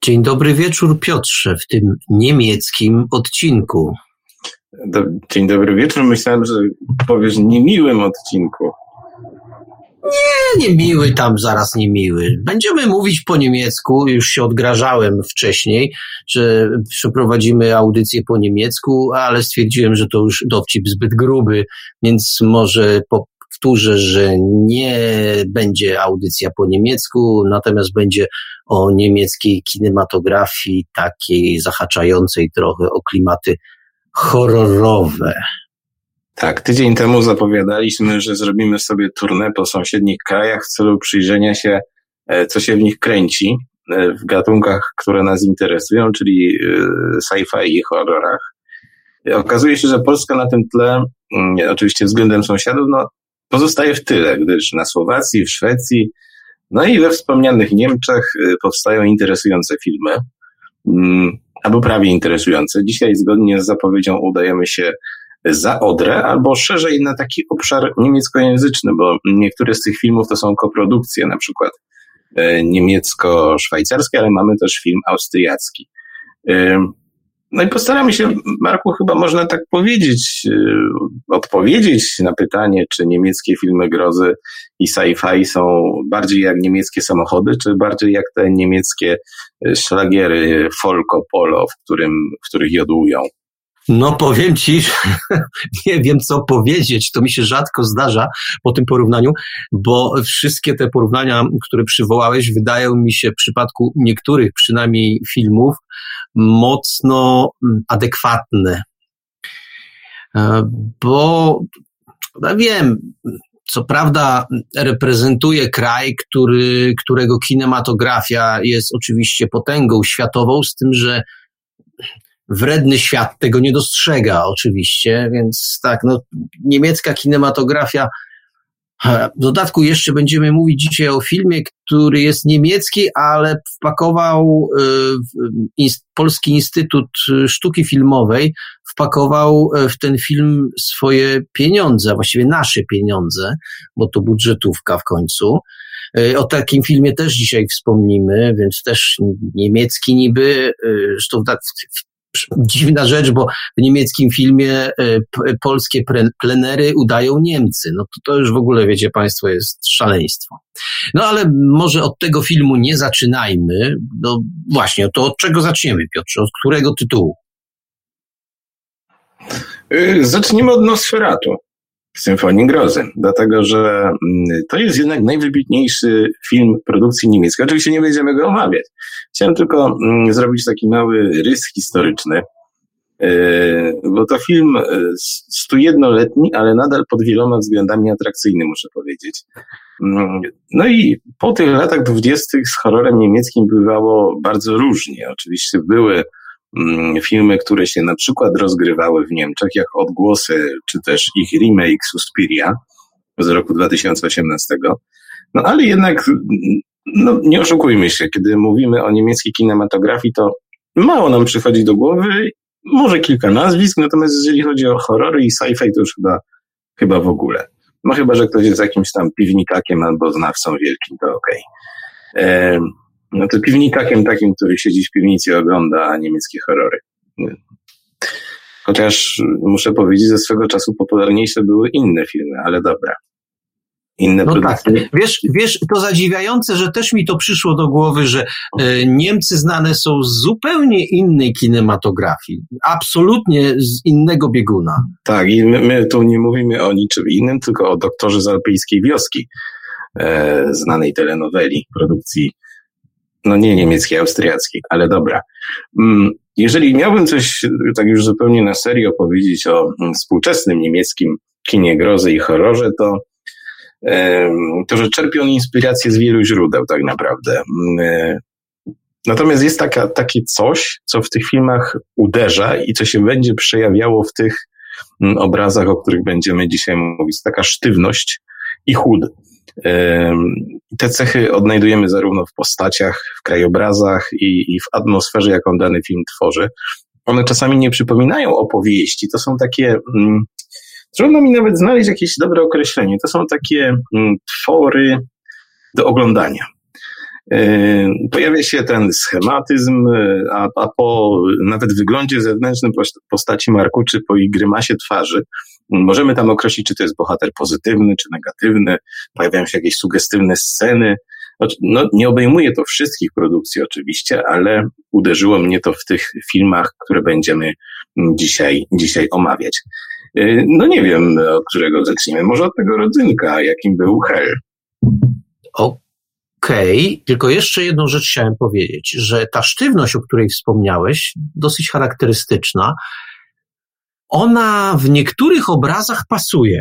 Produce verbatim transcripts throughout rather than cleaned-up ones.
Dzień dobry wieczór, Piotrze, w tym niemieckim odcinku. Do, dzień dobry wieczór. Myślałem, że powiesz niemiłym odcinku. Nie, niemiły tam, zaraz niemiły. Będziemy mówić po niemiecku, już się odgrażałem wcześniej, że przeprowadzimy audycję po niemiecku, ale stwierdziłem, że to już dowcip zbyt gruby, więc może powtórzę, że nie będzie audycja po niemiecku, natomiast będzie o niemieckiej kinematografii, takiej zahaczającej trochę o klimaty horrorowe. Tak, tydzień temu zapowiadaliśmy, że zrobimy sobie tournée po sąsiednich krajach w celu przyjrzenia się, co się w nich kręci w gatunkach, które nas interesują, czyli sci-fi i horrorach. Okazuje się, że Polska na tym tle, oczywiście względem sąsiadów, no, pozostaje w tyle, gdyż na Słowacji, w Szwecji, no i we wspomnianych Niemczech powstają interesujące filmy, albo prawie interesujące. Dzisiaj zgodnie z zapowiedzią udajemy się za Odrę, albo szerzej na taki obszar niemieckojęzyczny, bo niektóre z tych filmów to są koprodukcje, na przykład niemiecko-szwajcarskie, ale mamy też film austriacki. No i postaramy się, Marku, chyba można tak powiedzieć, odpowiedzieć na pytanie, czy niemieckie filmy grozy i sci-fi są bardziej jak niemieckie samochody, czy bardziej jak te niemieckie szlagiery folko, polo, w, którym, w których jodłują. No powiem ci, że nie wiem co powiedzieć, to mi się rzadko zdarza po tym porównaniu, bo wszystkie te porównania, które przywołałeś, wydają mi się w przypadku niektórych przynajmniej filmów mocno adekwatne. Bo ja wiem, co prawda reprezentuje kraj, który, którego kinematografia jest oczywiście potęgą światową, z tym, że wredny świat tego nie dostrzega oczywiście, więc tak, no niemiecka kinematografia, w dodatku jeszcze będziemy mówić dzisiaj o filmie, który jest niemiecki, ale wpakował y, Polski Instytut Sztuki Filmowej, wpakował w ten film swoje pieniądze, właściwie nasze pieniądze, bo to budżetówka w końcu. O takim filmie też dzisiaj wspomnimy, więc też niemiecki niby, zresztą dziwna rzecz, bo w niemieckim filmie p- polskie pre- plenery udają Niemcy. No to, to już w ogóle, wiecie państwo, jest szaleństwo. No ale może od tego filmu nie zaczynajmy. No właśnie, to od czego zaczniemy, Piotrze? Od którego tytułu? Zacznijmy od Nosferatu, Symfonii Grozy, dlatego że to jest jednak najwybitniejszy film produkcji niemieckiej. Oczywiście nie będziemy go omawiać. Chciałem tylko zrobić taki mały rys historyczny, bo to film stu jednoletni, ale nadal pod wieloma względami atrakcyjny, muszę powiedzieć. No i po tych latach dwudziestych z horrorem niemieckim bywało bardzo różnie. Oczywiście były filmy, które się na przykład rozgrywały w Niemczech, jak Odgłosy, czy też ich remake Suspiria z roku dwa tysiące osiemnastego. No ale jednak, no nie oszukujmy się, kiedy mówimy o niemieckiej kinematografii, to mało nam przychodzi do głowy, może kilka nazwisk, natomiast jeżeli chodzi o horrory i sci-fi, to już chyba, chyba w ogóle. No chyba, że ktoś jest jakimś tam piwnikakiem albo znawcą wielkim, to okej. Okay. No to piwnikakiem takim, który siedzi w piwnicy i ogląda niemieckie horrory. Chociaż muszę powiedzieć, że swego czasu popularniejsze były inne filmy, ale dobra. Inne no produkcje. Tak. Wiesz, wiesz, to zadziwiające, że też mi to przyszło do głowy, że e, Niemcy znane są z zupełnie innej kinematografii. Absolutnie z innego bieguna. Tak, i my, my tu nie mówimy o niczym innym, tylko o Doktorze z Alpejskiej Wioski, e, znanej telenoweli, produkcji no nie niemieckiej, austriackiej, ale dobra. Jeżeli miałbym coś tak już zupełnie na serio powiedzieć o współczesnym niemieckim kinie grozy i horrorze, to, to że czerpie on inspirację z wielu źródeł tak naprawdę. Natomiast jest taka, takie coś, co w tych filmach uderza i co się będzie przejawiało w tych obrazach, o których będziemy dzisiaj mówić. Taka sztywność i chłód. Te cechy odnajdujemy zarówno w postaciach, w krajobrazach i, i w atmosferze, jaką dany film tworzy. One czasami nie przypominają opowieści. To są takie, mm, trudno mi nawet znaleźć jakieś dobre określenie. To są takie mm, twory do oglądania. Pojawia się ten schematyzm, a, a po nawet wyglądzie zewnętrznym postaci Marku, czy po jej grymasie twarzy, możemy tam określić, czy to jest bohater pozytywny, czy negatywny, pojawiają się jakieś sugestywne sceny. No, nie obejmuje to wszystkich produkcji oczywiście, ale uderzyło mnie to w tych filmach, które będziemy dzisiaj, dzisiaj omawiać. No nie wiem, od którego zaczniemy. Może od tego rodzynka, jakim był Hell. Okej, okay. Tylko jeszcze jedną rzecz chciałem powiedzieć, że ta sztywność, o której wspomniałeś, dosyć charakterystyczna, ona w niektórych obrazach pasuje,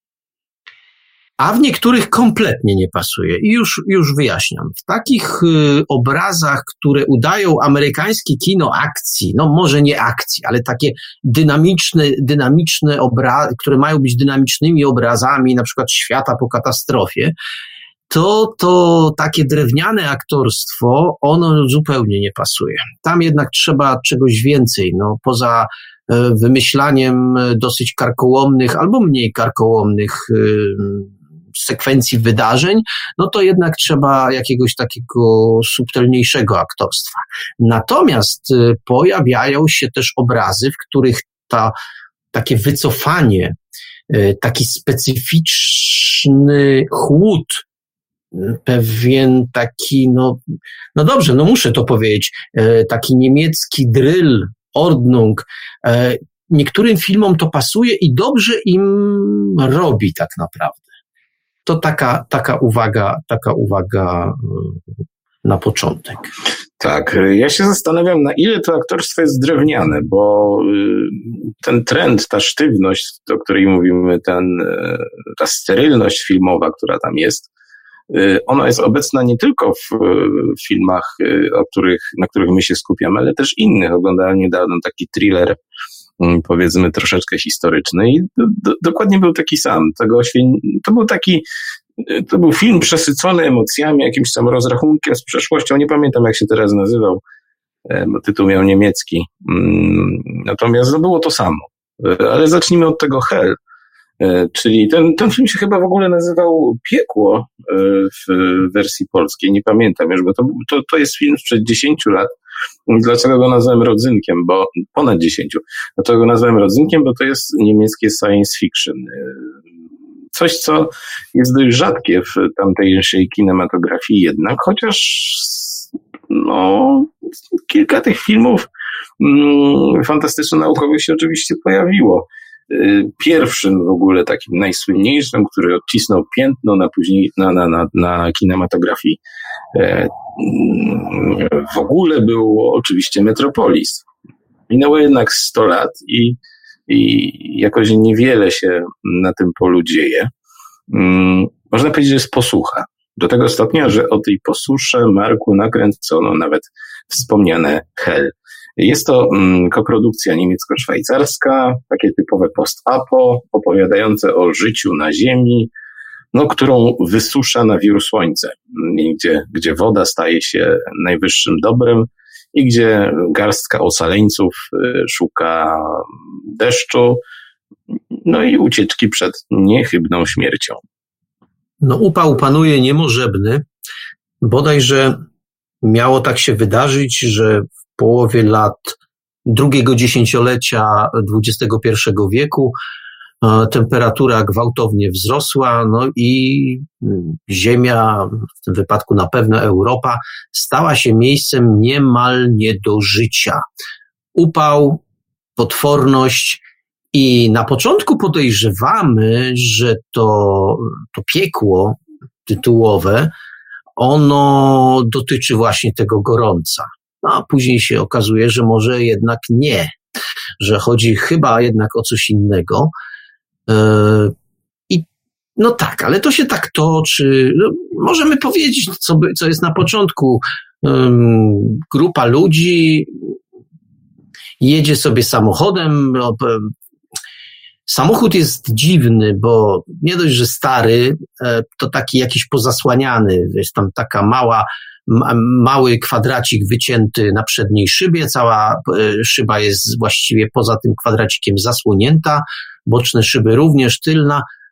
a w niektórych kompletnie nie pasuje. I już, już wyjaśniam. W takich y, obrazach, które udają amerykańskie kino akcji, no może nie akcji, ale takie dynamiczne, dynamiczne obrazy, które mają być dynamicznymi obrazami, na przykład świata po katastrofie, to, to takie drewniane aktorstwo, ono zupełnie nie pasuje. Tam jednak trzeba czegoś więcej, no poza y, wymyślaniem dosyć karkołomnych albo mniej karkołomnych y, sekwencji wydarzeń, no to jednak trzeba jakiegoś takiego subtelniejszego aktorstwa. Natomiast y, pojawiają się też obrazy, w których ta, takie wycofanie, y, taki specyficzny chłód, y, pewien taki, no, no dobrze, no muszę to powiedzieć, y, taki niemiecki drill, Ordnung, y, niektórym filmom to pasuje i dobrze im robi tak naprawdę. To taka, taka uwaga, taka uwaga na początek. Tak, ja się zastanawiam, na ile to aktorstwo jest drewniane, bo ten trend, ta sztywność, o której mówimy, ten, ta sterylność filmowa, która tam jest, ona jest obecna nie tylko w filmach, o których, na których my się skupiamy, ale też innych. Oglądałem niedawno taki thriller, powiedzmy troszeczkę historyczny i do, do, dokładnie był taki sam. Tego oświę- to był taki, to był film przesycony emocjami, jakimś tam rozrachunkiem z przeszłością. Nie pamiętam, jak się teraz nazywał, bo tytuł miał niemiecki. Natomiast no, było to samo. Ale zacznijmy od tego Hell. Czyli ten, ten film się chyba w ogóle nazywał Piekło w wersji polskiej. Nie pamiętam już, bo to, to, to jest film sprzed dziesięciu lat. Dlaczego go nazwałem rodzynkiem? Bo ponad dziesięciu. Dlaczego go nazwałem rodzynkiem? Bo to jest niemieckie science fiction. Coś, co jest dość rzadkie w tamtejszej kinematografii jednak, chociaż no, kilka tych filmów mm, fantastyczno-naukowych się oczywiście pojawiło. Pierwszym w ogóle takim najsłynniejszym, który odcisnął piętno na później na, na, na, na kinematografii e, w ogóle był oczywiście Metropolis. Minęło jednak sto lat i, i jakoś niewiele się na tym polu dzieje. Mm, można powiedzieć, że jest posłucha. Do tego stopnia, że o tej posłusze Marku nakręcono nawet wspomniane Hell. Jest to mm, koprodukcja niemiecko-szwajcarska, takie typowe post-apo, opowiadające o życiu na ziemi, no, którą wysusza na wiór słońce, gdzie, gdzie woda staje się najwyższym dobrem i gdzie garstka ocaleńców szuka deszczu, no i ucieczki przed niechybną śmiercią. No upał panuje niemożebny, bodajże miało tak się wydarzyć, że w połowie lat drugiego dziesięciolecia dwudziestego pierwszego wieku temperatura gwałtownie wzrosła, no i Ziemia, w tym wypadku na pewno Europa, stała się miejscem niemal nie do życia. Upał, potworność i na początku podejrzewamy, że to, to piekło tytułowe, ono dotyczy właśnie tego gorąca. No, a później się okazuje, że może jednak nie, że chodzi chyba jednak o coś innego. I no tak, ale to się tak toczy. No, możemy powiedzieć, co, by, co jest na początku. Um, grupa ludzi jedzie sobie samochodem. No, samochód jest dziwny, bo nie dość, że stary, to taki jakiś pozasłaniany. Jest tam taka mała, ma, mały kwadracik wycięty na przedniej szybie. Cała szyba jest właściwie poza tym kwadracikiem zasłonięta. Boczne szyby również, tylna.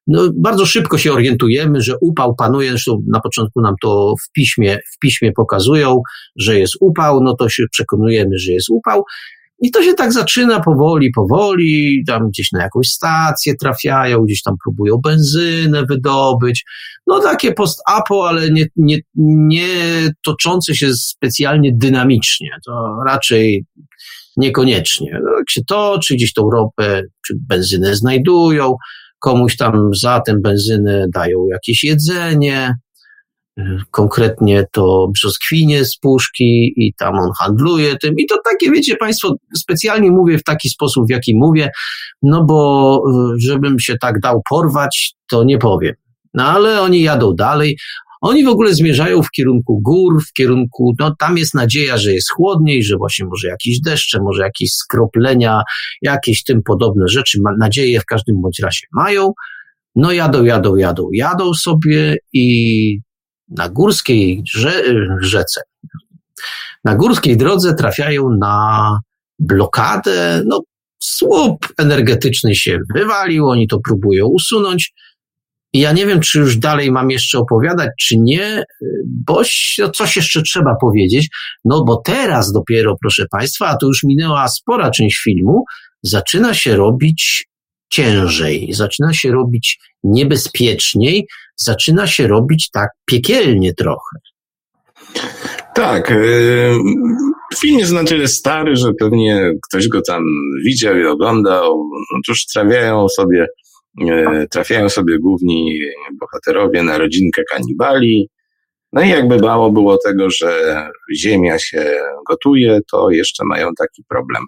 no, bardzo szybko się orientujemy, że upał panuje, zresztą na początku nam to w piśmie, w piśmie pokazują, że jest upał, no to się przekonujemy, że jest upał. I to się tak zaczyna powoli, powoli, tam gdzieś na jakąś stację trafiają, gdzieś tam próbują benzynę wydobyć. No takie post-apo, ale nie, nie, nie toczące się specjalnie dynamicznie. To raczej niekoniecznie. No, jak się toczy, gdzieś tą ropę czy benzynę znajdują, komuś tam za tę benzynę dają jakieś jedzenie, konkretnie to brzoskwinie z puszki i tam on handluje tym. I to takie, wiecie państwo, specjalnie mówię w taki sposób, w jaki mówię, no bo żebym się tak dał porwać, to nie powiem. No ale oni jadą dalej. Oni w ogóle zmierzają w kierunku gór, w kierunku, no tam jest nadzieja, że jest chłodniej, że właśnie może jakieś deszcze, może jakieś skroplenia, jakieś tym podobne rzeczy. Ma, nadzieję w każdym bądź razie mają. No jadą, jadą, jadą, jadą sobie i na górskiej rze, rzece, na górskiej drodze trafiają na blokadę, no słup energetyczny się wywalił, oni to próbują usunąć. I ja nie wiem, czy już dalej mam jeszcze opowiadać, czy nie, bo no coś jeszcze trzeba powiedzieć, no bo teraz dopiero, proszę państwa, a to już minęła spora część filmu, zaczyna się robić ciężej, zaczyna się robić niebezpieczniej, zaczyna się robić tak piekielnie trochę. Tak, yy, film jest na tyle stary, że pewnie ktoś go tam widział i oglądał. Otóż trafiają sobie, yy, trafiają sobie główni bohaterowie na rodzinkę kanibali. No i jakby mało było tego, że ziemia się gotuje, to jeszcze mają taki problem.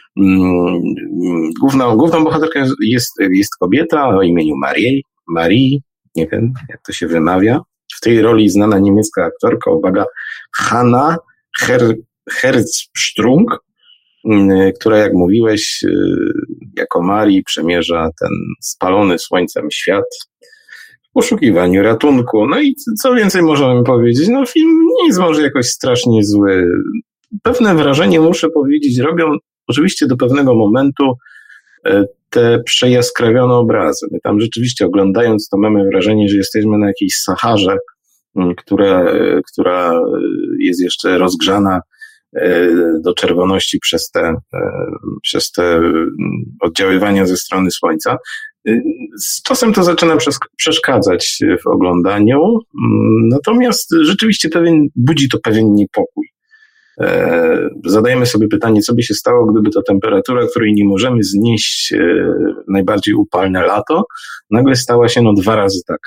Główną, główną bohaterką jest, jest kobieta o imieniu Marie, Marie, nie wiem jak to się wymawia. W tej roli znana niemiecka aktorka, uwaga, Hanna Her, Herzsprung, która jak mówiłeś, jako Marie przemierza ten spalony słońcem świat w poszukiwaniu ratunku. No i co więcej możemy powiedzieć? No film nie jest może jakoś strasznie zły. Pewne wrażenie, muszę powiedzieć, robią oczywiście do pewnego momentu te przejaskrawione obrazy. My tam rzeczywiście oglądając to mamy wrażenie, że jesteśmy na jakiejś Saharze, która, która jest jeszcze rozgrzana do czerwoności przez te, przez te oddziaływania ze strony słońca. Z czasem to zaczyna przeszkadzać w oglądaniu, natomiast rzeczywiście pewien, budzi to pewien niepokój. Zadajemy sobie pytanie, co by się stało, gdyby ta temperatura, której nie możemy znieść najbardziej upalne lato, nagle stała się no dwa razy taka.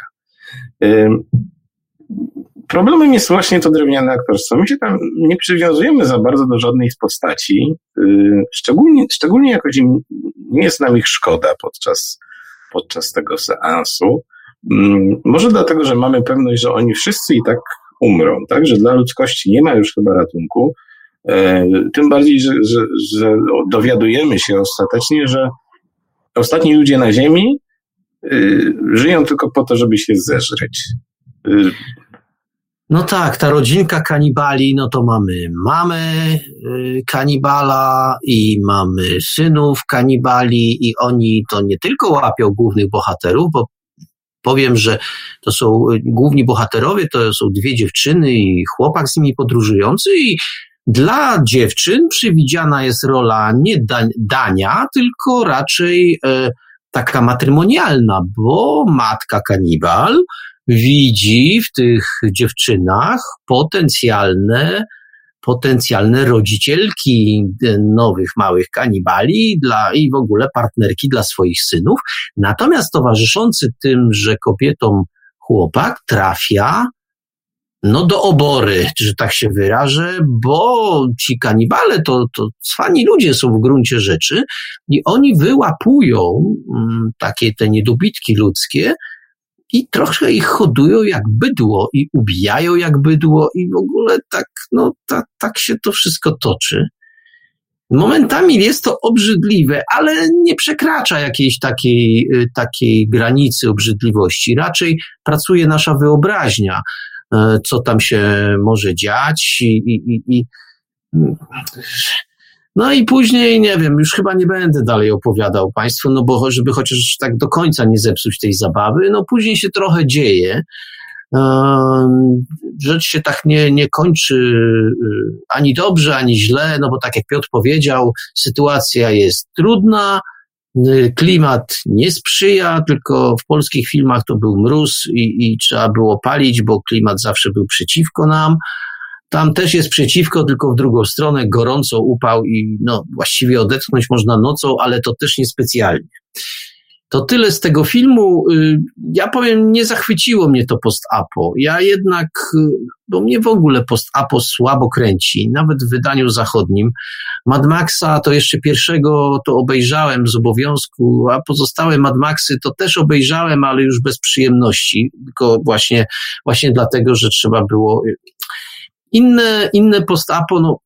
Problemem jest właśnie to drewniane aktorstwo. My się tam nie przywiązujemy za bardzo do żadnej z postaci, szczególnie, szczególnie jakoś im nie jest nam ich szkoda podczas, podczas tego seansu. Może dlatego, że mamy pewność, że oni wszyscy i tak umrą, tak? Że dla ludzkości nie ma już chyba ratunku. Tym bardziej, że, że, że dowiadujemy się ostatecznie, że ostatni ludzie na Ziemi żyją tylko po to, żeby się zeżreć. No tak, ta rodzinka kanibali, no to mamy mamę kanibala i mamy synów kanibali i oni to nie tylko łapią głównych bohaterów, bo powiem, że to są główni bohaterowie, to są dwie dziewczyny i chłopak z nimi podróżujący i dla dziewczyn przewidziana jest rola nie da- dania, tylko raczej e, taka matrymonialna, bo matka kanibal widzi w tych dziewczynach potencjalne, potencjalne rodzicielki nowych małych kanibali dla, i w ogóle partnerki dla swoich synów. Natomiast towarzyszący tym, że kobietom chłopak trafia no do obory, że tak się wyrażę, bo ci kanibale to, to cwani ludzie są w gruncie rzeczy i oni wyłapują mm, takie te niedobitki ludzkie i trochę ich hodują jak bydło i ubijają jak bydło i w ogóle tak, no ta, tak się to wszystko toczy. Momentami jest to obrzydliwe, ale nie przekracza jakiejś takiej, takiej granicy obrzydliwości. Raczej pracuje nasza wyobraźnia, co tam się może dziać i, i, i No i później, nie wiem, już chyba nie będę dalej opowiadał Państwu, no bo żeby chociaż tak do końca nie zepsuć tej zabawy, no później się trochę dzieje. Rzecz się tak nie, nie kończy ani dobrze, ani źle, no bo tak jak Piotr powiedział, sytuacja jest trudna, klimat nie sprzyja, tylko w polskich filmach to był mróz i, i trzeba było palić, bo klimat zawsze był przeciwko nam. Tam też jest przeciwko, tylko w drugą stronę, gorąco, upał i no właściwie odetchnąć można nocą, ale to też niespecjalnie. To tyle z tego filmu. Ja powiem, nie zachwyciło mnie to post-apo. Ja jednak, bo mnie w ogóle post-apo słabo kręci, nawet w wydaniu zachodnim. Mad Maxa to jeszcze pierwszego to obejrzałem z obowiązku, a pozostałe Mad Maxy to też obejrzałem, ale już bez przyjemności, tylko właśnie, właśnie dlatego, że trzeba było... Inne, inne post-apo, no...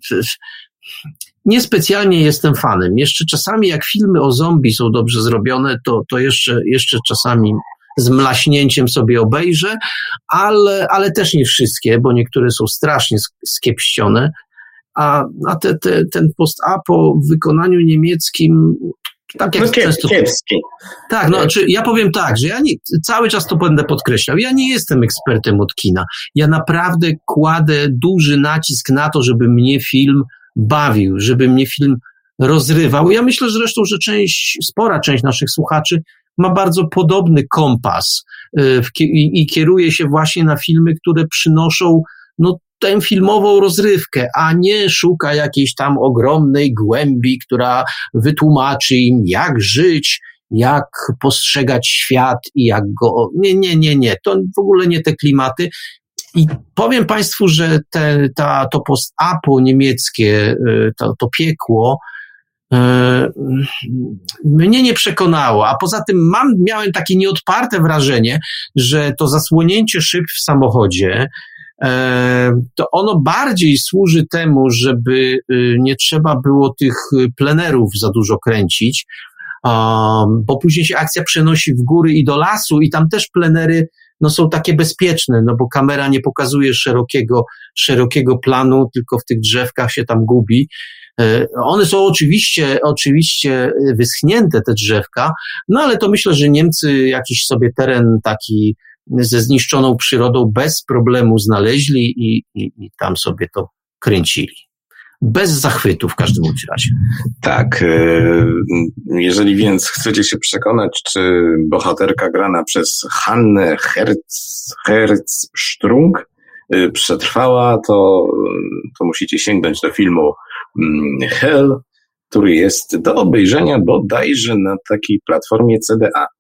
Niespecjalnie jestem fanem. Jeszcze czasami jak filmy o zombie są dobrze zrobione, to, to jeszcze, jeszcze czasami z mlaśnięciem sobie obejrzę, ale, ale też nie wszystkie, bo niektóre są strasznie skiepścione, a, a te, te, ten post-apo w wykonaniu niemieckim, tak jak no kiep, często... kiepski. Tak, no, czy ja powiem tak, że ja nie, cały czas to będę podkreślał, ja nie jestem ekspertem od kina. Ja naprawdę kładę duży nacisk na to, żeby mnie film bawił, żeby mnie film rozrywał. Ja myślę zresztą, że część, spora część naszych słuchaczy ma bardzo podobny kompas i kieruje się właśnie na filmy, które przynoszą no, tę filmową rozrywkę, a nie szuka jakiejś tam ogromnej głębi, która wytłumaczy im, jak żyć, jak postrzegać świat i jak go... Nie, nie, nie, nie. To w ogóle nie te klimaty. I powiem Państwu, że te, ta, to post-apo niemieckie, to, to piekło e, mnie nie przekonało, a poza tym mam, miałem takie nieodparte wrażenie, że to zasłonięcie szyb w samochodzie, e, to ono bardziej służy temu, żeby nie trzeba było tych plenerów za dużo kręcić, um, bo później się akcja przenosi w góry i do lasu i tam też plenery no są takie bezpieczne, no bo kamera nie pokazuje szerokiego, szerokiego planu, tylko w tych drzewkach się tam gubi. One są oczywiście, oczywiście wyschnięte, te drzewka, no ale to myślę, że Niemcy jakiś sobie teren taki ze zniszczoną przyrodą bez problemu znaleźli i, i, i tam sobie to kręcili. Bez zachwytu w każdym razie. Tak. Jeżeli więc chcecie się przekonać, czy bohaterka grana przez Hannę Herz, Herzsprung przetrwała, to, to musicie sięgnąć do filmu Hell, który jest do obejrzenia bodajże na takiej platformie C D A.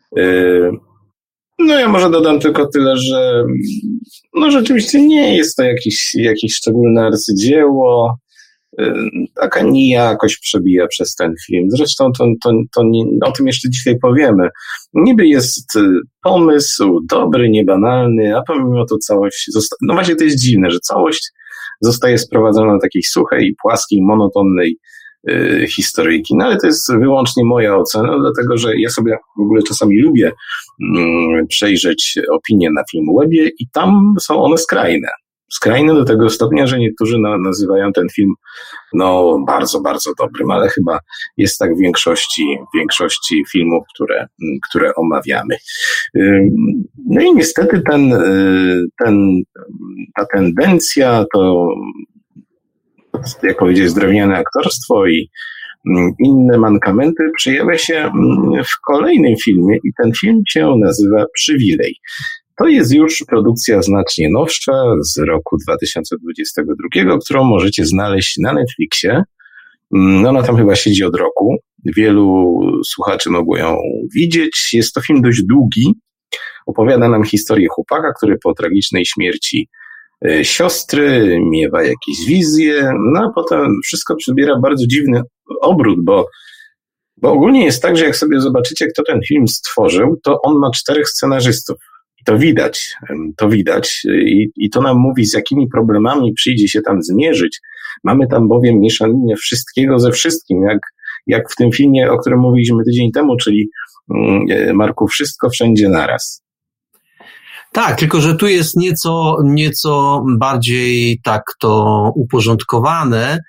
No ja może dodam tylko tyle, że no rzeczywiście nie jest to jakieś, jakieś szczególne arcydzieło. Taka nijakość przebija przez ten film. Zresztą to, to, to nie, o tym jeszcze dzisiaj powiemy. Niby jest pomysł dobry, niebanalny, a pomimo to całość zosta- no właśnie to jest dziwne, że całość zostaje sprowadzona do takiej suchej, płaskiej, monotonnej yy, historyjki. No ale to jest wyłącznie moja ocena, dlatego że ja sobie w ogóle czasami lubię yy, przejrzeć opinie na Filmwebie i tam są one skrajne. Skrajne do tego stopnia, że niektórzy na, nazywają ten film no bardzo, bardzo dobrym, ale chyba jest tak w większości, w większości filmów, które, które omawiamy. No i niestety ten, ten, ta tendencja to, jak powiedzieć, drewniane aktorstwo i inne mankamenty przejawia się w kolejnym filmie i ten film się nazywa Przywilej. To jest już produkcja znacznie nowsza z roku dwa tysiące dwudziestego drugiego, którą możecie znaleźć na Netflixie. Ona tam chyba siedzi od roku. Wielu słuchaczy mogło ją widzieć. Jest to film dość długi. Opowiada nam historię chłopaka, który po tragicznej śmierci siostry miewa jakieś wizje, no a potem wszystko przybiera bardzo dziwny obrót, bo bo ogólnie jest tak, że jak sobie zobaczycie, kto ten film stworzył, to on ma czterech scenarzystów. I to widać, to widać i, i to nam mówi, z jakimi problemami przyjdzie się tam zmierzyć. Mamy tam bowiem mieszaninę wszystkiego ze wszystkim, jak, jak w tym filmie, o którym mówiliśmy tydzień temu, czyli Marku, wszystko wszędzie naraz. Tak, tylko że tu jest nieco, nieco bardziej tak to uporządkowane.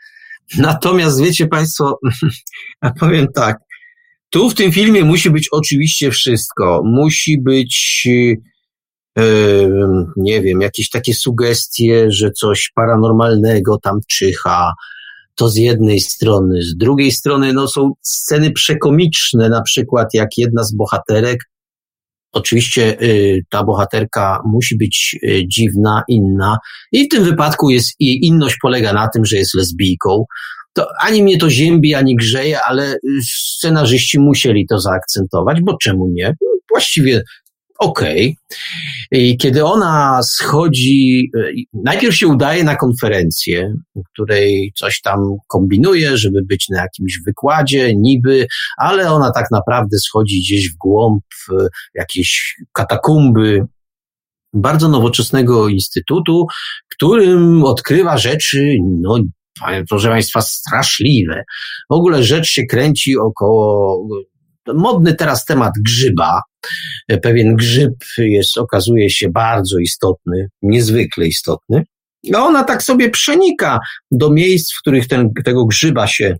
Natomiast wiecie państwo, ja powiem tak, tu w tym filmie musi być oczywiście wszystko. Musi być, yy, nie wiem, jakieś takie sugestie, że coś paranormalnego tam czyha. To z jednej strony. Z drugiej strony no, są sceny przekomiczne, na przykład jak jedna z bohaterek, oczywiście y, ta bohaterka musi być y, dziwna, inna i w tym wypadku jest jej inność polega na tym, że jest lesbijką. To ani mnie to ziębi, ani grzeje, ale scenarzyści musieli to zaakcentować, bo czemu nie? Właściwie okej. Okay. I kiedy ona schodzi, najpierw się udaje na konferencję, w której coś tam kombinuje, żeby być na jakimś wykładzie, niby, ale ona tak naprawdę schodzi gdzieś w głąb jakiejś katakumby bardzo nowoczesnego instytutu, którym odkrywa rzeczy, no, proszę państwa, straszliwe. W ogóle rzecz się kręci około, modny teraz temat grzyba. Pewien grzyb jest, okazuje się bardzo istotny, niezwykle istotny. No ona tak sobie przenika do miejsc, w których ten, tego grzyba się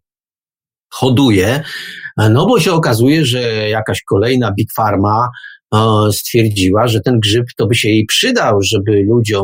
hoduje, no bo się okazuje, że jakaś kolejna Big Pharma e, stwierdziła, że ten grzyb to by się jej przydał, żeby ludziom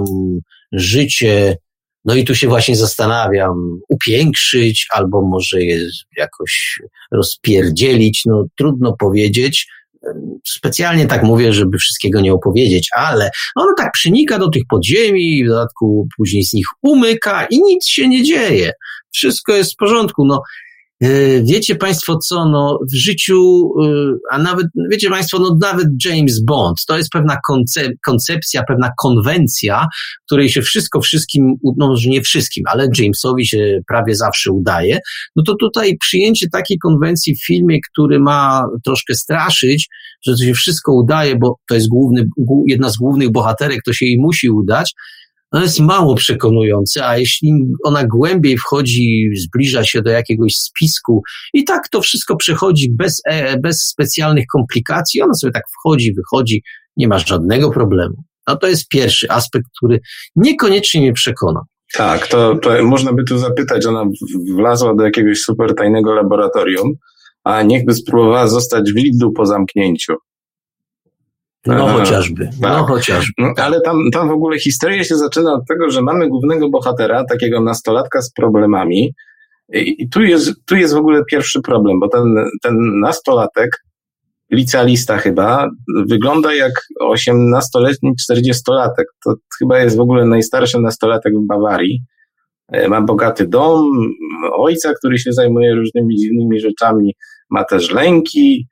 życie, no i tu się właśnie zastanawiam, upiększyć albo może je jakoś rozpierdzielić, no trudno powiedzieć. Specjalnie tak mówię, żeby wszystkiego nie opowiedzieć, ale ono tak przenika do tych podziemi, w dodatku później z nich umyka i nic się nie dzieje. Wszystko jest w porządku. No, wiecie państwo co, no w życiu, a nawet, wiecie państwo, no nawet James Bond, to jest pewna koncep- koncepcja, pewna konwencja, której się wszystko wszystkim, no może nie wszystkim, ale Jamesowi się prawie zawsze udaje. No to tutaj przyjęcie takiej konwencji w filmie, który ma troszkę straszyć, że to się wszystko udaje, bo to jest główny, jedna z głównych bohaterek, to się jej musi udać, no jest mało przekonujące, a jeśli ona głębiej wchodzi, zbliża się do jakiegoś spisku i tak to wszystko przechodzi bez, bez specjalnych komplikacji, ona sobie tak wchodzi, wychodzi, nie ma żadnego problemu. No to jest pierwszy aspekt, który niekoniecznie mnie przekona. Tak, to, to można by tu zapytać, ona wlazła do jakiegoś super tajnego laboratorium, a niechby spróbowała zostać w Lidlu po zamknięciu. No chociażby, no tak. chociażby. No, ale tam, tam w ogóle historia się zaczyna od tego, że mamy głównego bohatera, takiego nastolatka z problemami i, i tu jest, tu jest w ogóle pierwszy problem, bo ten, ten nastolatek, licealista chyba, wygląda jak osiemnastoletni czterdziestolatek. To chyba jest w ogóle najstarszy nastolatek w Bawarii. Ma bogaty dom, ojca, który się zajmuje różnymi dziwnymi rzeczami, ma też lęki,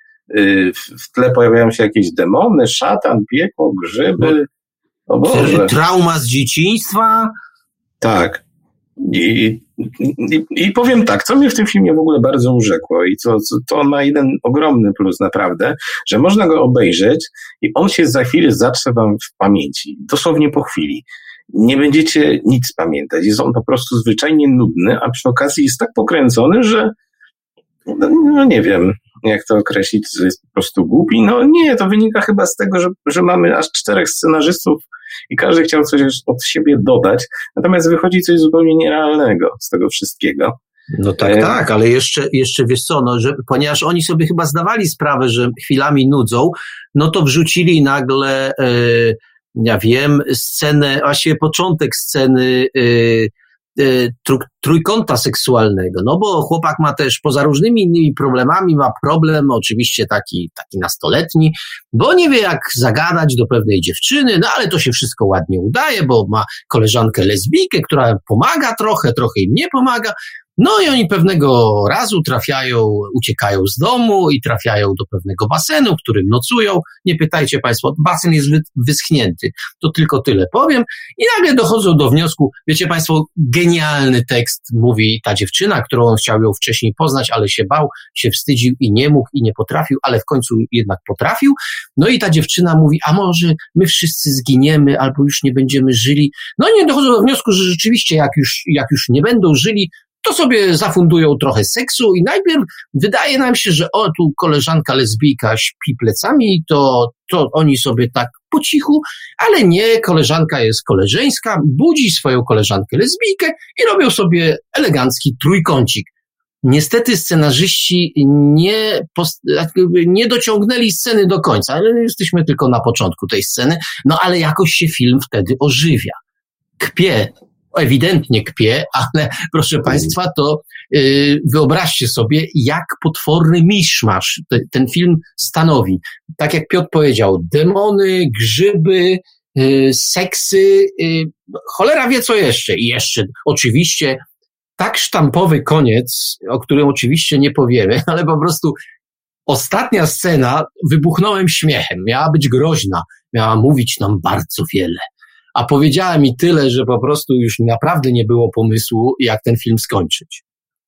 w tle pojawiają się jakieś demony, szatan, piekło, grzyby. O Boże. Trauma z dzieciństwa. Tak. I, i, I powiem tak, co mnie w tym filmie w ogóle bardzo urzekło i co, co, to on ma jeden ogromny plus naprawdę, że można go obejrzeć i on się za chwilę zatrze wam w pamięci. Dosłownie po chwili. Nie będziecie nic pamiętać. Jest on po prostu zwyczajnie nudny, a przy okazji jest tak pokręcony, że no, no nie wiem, jak to określić, że jest po prostu głupi. No nie, to wynika chyba z tego, że, że mamy aż czterech scenarzystów i każdy chciał coś od siebie dodać, natomiast wychodzi coś zupełnie nierealnego z tego wszystkiego. No tak, e... tak, ale jeszcze, jeszcze wiesz co, no, że, ponieważ oni sobie chyba zdawali sprawę, że chwilami nudzą, no to wrzucili nagle, e, ja wiem, scenę, właściwie początek sceny e, trójkąta seksualnego, no bo chłopak ma też poza różnymi innymi problemami, ma problem oczywiście taki, taki nastoletni, bo nie wie jak zagadać do pewnej dziewczyny, no ale to się wszystko ładnie udaje, bo ma koleżankę lesbijkę, która pomaga trochę, trochę im nie pomaga. No i oni pewnego razu trafiają, uciekają z domu i trafiają do pewnego basenu, w którym nocują. Nie pytajcie państwo, basen jest wyschnięty. To tylko tyle powiem. I nagle dochodzą do wniosku, wiecie państwo, genialny tekst mówi ta dziewczyna, którą on chciał ją wcześniej poznać, ale się bał, się wstydził i nie mógł i nie potrafił, ale w końcu jednak potrafił. No i ta dziewczyna mówi, a może my wszyscy zginiemy albo już nie będziemy żyli. No i nie dochodzą do wniosku, że rzeczywiście jak już, jak już nie będą żyli, to sobie zafundują trochę seksu i najpierw wydaje nam się, że o, tu koleżanka lesbijka śpi plecami, to, to oni sobie tak po cichu, ale nie, koleżanka jest koleżeńska, budzi swoją koleżankę lesbijkę i robią sobie elegancki trójkącik. Niestety scenarzyści nie, post- nie dociągnęli sceny do końca, ale jesteśmy tylko na początku tej sceny, no ale jakoś się film wtedy ożywia. Kpie, ewidentnie kpie, ale proszę Państwa, to yy, wyobraźcie sobie, jak potworny miszmasz te, ten film stanowi. Tak jak Piotr powiedział, demony, grzyby, yy, seksy, yy, cholera wie co jeszcze. I jeszcze oczywiście tak sztampowy koniec, o którym oczywiście nie powiemy, ale po prostu ostatnia scena, wybuchnąłem śmiechem, miała być groźna, miała mówić nam bardzo wiele. A powiedziała mi tyle, że po prostu już naprawdę nie było pomysłu, jak ten film skończyć.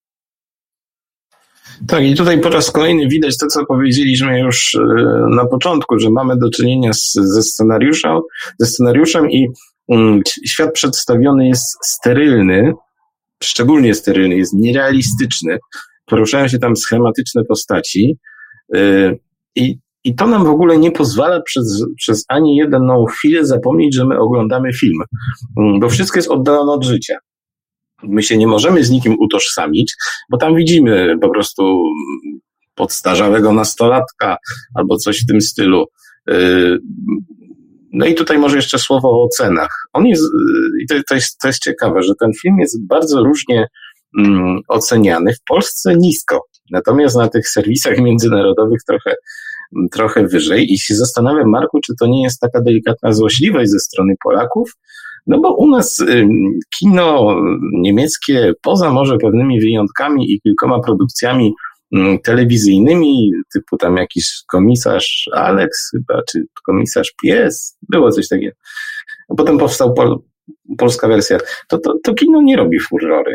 Tak, i tutaj po raz kolejny widać to, co powiedzieliśmy już na początku, że mamy do czynienia z, ze scenariuszem, ze scenariuszem i um, świat przedstawiony jest sterylny, szczególnie sterylny, jest nierealistyczny. Poruszają się tam schematyczne postaci yy, i I to nam w ogóle nie pozwala przez, przez ani jedną chwilę zapomnieć, że my oglądamy film, bo wszystko jest oddalone od życia. My się nie możemy z nikim utożsamić, bo tam widzimy po prostu podstarzałego nastolatka albo coś w tym stylu. No i tutaj może jeszcze słowo o cenach. On jest, i to, to jest, to jest ciekawe, że ten film jest bardzo różnie um, oceniany. W Polsce nisko, natomiast na tych serwisach międzynarodowych trochę trochę wyżej i się zastanawiam, Marku, czy to nie jest taka delikatna złośliwość ze strony Polaków, no bo u nas y, kino niemieckie, poza może pewnymi wyjątkami i kilkoma produkcjami y, telewizyjnymi, typu tam jakiś komisarz Alex chyba, czy komisarz Pies, było coś takiego. A potem powstał pol, polska wersja. To, to, to kino nie robi furory.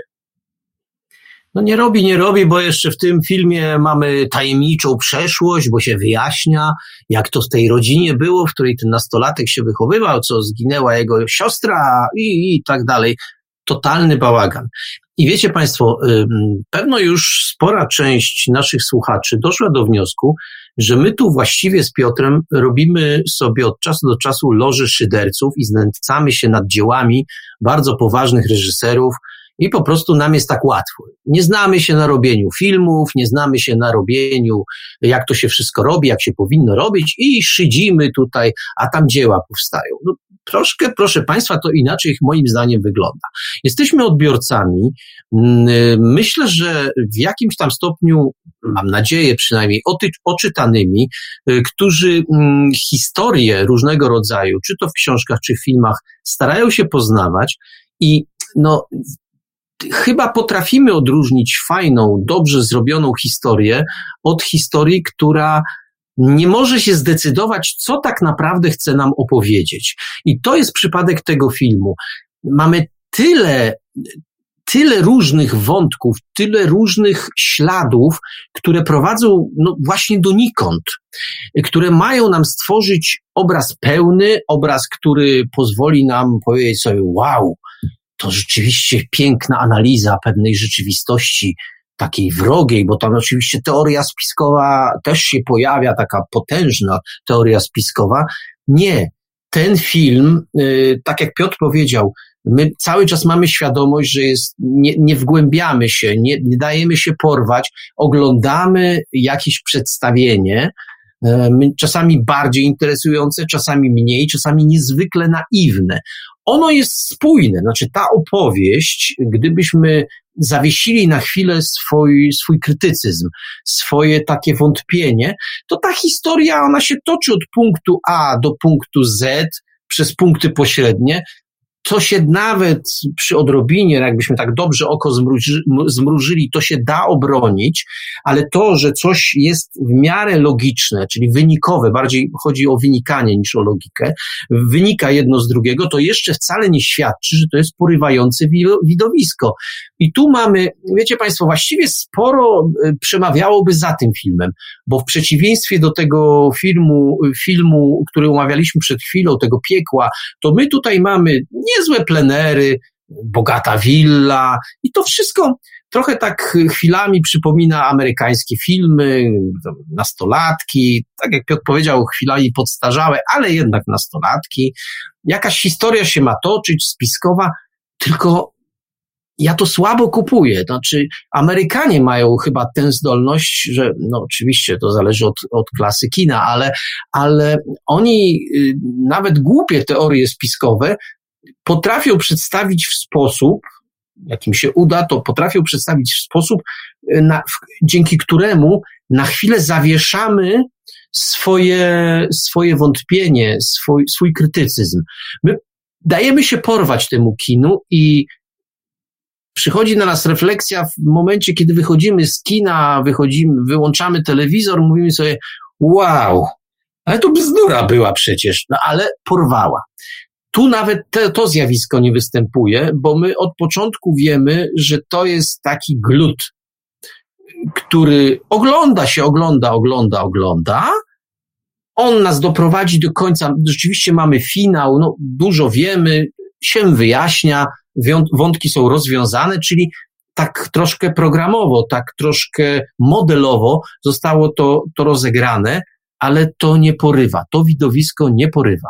No nie robi, nie robi, bo jeszcze w tym filmie mamy tajemniczą przeszłość, bo się wyjaśnia, jak to w tej rodzinie było, w której ten nastolatek się wychowywał, co zginęła jego siostra i, i tak dalej. Totalny bałagan. I wiecie Państwo, pewno już spora część naszych słuchaczy doszła do wniosku, że my tu właściwie z Piotrem robimy sobie od czasu do czasu loży szyderców i znęcamy się nad dziełami bardzo poważnych reżyserów, i po prostu nam jest tak łatwo. Nie znamy się na robieniu filmów, nie znamy się na robieniu, jak to się wszystko robi, jak się powinno robić i szydzimy tutaj, a tam dzieła powstają. No, troszkę, proszę Państwa, to inaczej moim zdaniem wygląda. Jesteśmy odbiorcami. Myślę, że w jakimś tam stopniu, mam nadzieję przynajmniej, oty, oczytanymi, którzy historie różnego rodzaju, czy to w książkach, czy w filmach, starają się poznawać i no, chyba potrafimy odróżnić fajną, dobrze zrobioną historię od historii, która nie może się zdecydować, co tak naprawdę chce nam opowiedzieć. I to jest przypadek tego filmu. Mamy tyle, tyle różnych wątków, tyle różnych śladów, które prowadzą no, właśnie donikąd, które mają nam stworzyć obraz pełny, obraz, który pozwoli nam powiedzieć sobie, wow, to rzeczywiście piękna analiza pewnej rzeczywistości, takiej wrogiej, bo tam oczywiście teoria spiskowa też się pojawia, taka potężna teoria spiskowa. Nie, ten film, yy, tak jak Piotr powiedział, my cały czas mamy świadomość, że jest, nie, nie wgłębiamy się, nie, nie dajemy się porwać, oglądamy jakieś przedstawienie, yy, czasami bardziej interesujące, czasami mniej, czasami niezwykle naiwne. Ono jest spójne, znaczy ta opowieść, gdybyśmy zawiesili na chwilę swój, swój krytycyzm, swoje takie wątpienie, to ta historia, ona się toczy od punktu A do punktu Z przez punkty pośrednie, to się nawet przy odrobinie, jakbyśmy tak dobrze oko zmruży, zmrużyli, to się da obronić, ale to, że coś jest w miarę logiczne, czyli wynikowe, bardziej chodzi o wynikanie niż o logikę, wynika jedno z drugiego, to jeszcze wcale nie świadczy, że to jest porywające widowisko. I tu mamy, wiecie Państwo, właściwie sporo przemawiałoby za tym filmem, bo w przeciwieństwie do tego filmu, filmu, który omawialiśmy przed chwilą, tego piekła, to my tutaj mamy niezłe plenery, bogata willa i to wszystko trochę tak chwilami przypomina amerykańskie filmy, nastolatki, tak jak Piotr powiedział, chwilami podstarzałe, ale jednak nastolatki. Jakaś historia się ma toczyć, spiskowa, tylko ja to słabo kupuję. Znaczy, Amerykanie mają chyba tę zdolność, że, no oczywiście to zależy od, od klasy kina, ale, ale oni y, nawet głupie teorie spiskowe potrafią przedstawić w sposób, jakim się uda, to potrafią przedstawić w sposób, na, w, dzięki któremu na chwilę zawieszamy swoje, swoje wątpienie, swój, swój krytycyzm. My dajemy się porwać temu kinu i przychodzi na nas refleksja w momencie, kiedy wychodzimy z kina, wychodzimy, wyłączamy telewizor, mówimy sobie, wow, ale to bzdura była przecież, no ale porwała. Tu nawet te, to zjawisko nie występuje, bo my od początku wiemy, że to jest taki glut, który ogląda się, ogląda, ogląda, ogląda. On nas doprowadzi do końca. Rzeczywiście mamy finał, no dużo wiemy, się wyjaśnia, wątki są rozwiązane, czyli tak troszkę programowo, tak troszkę modelowo zostało to, to rozegrane, ale to nie porywa, to widowisko nie porywa.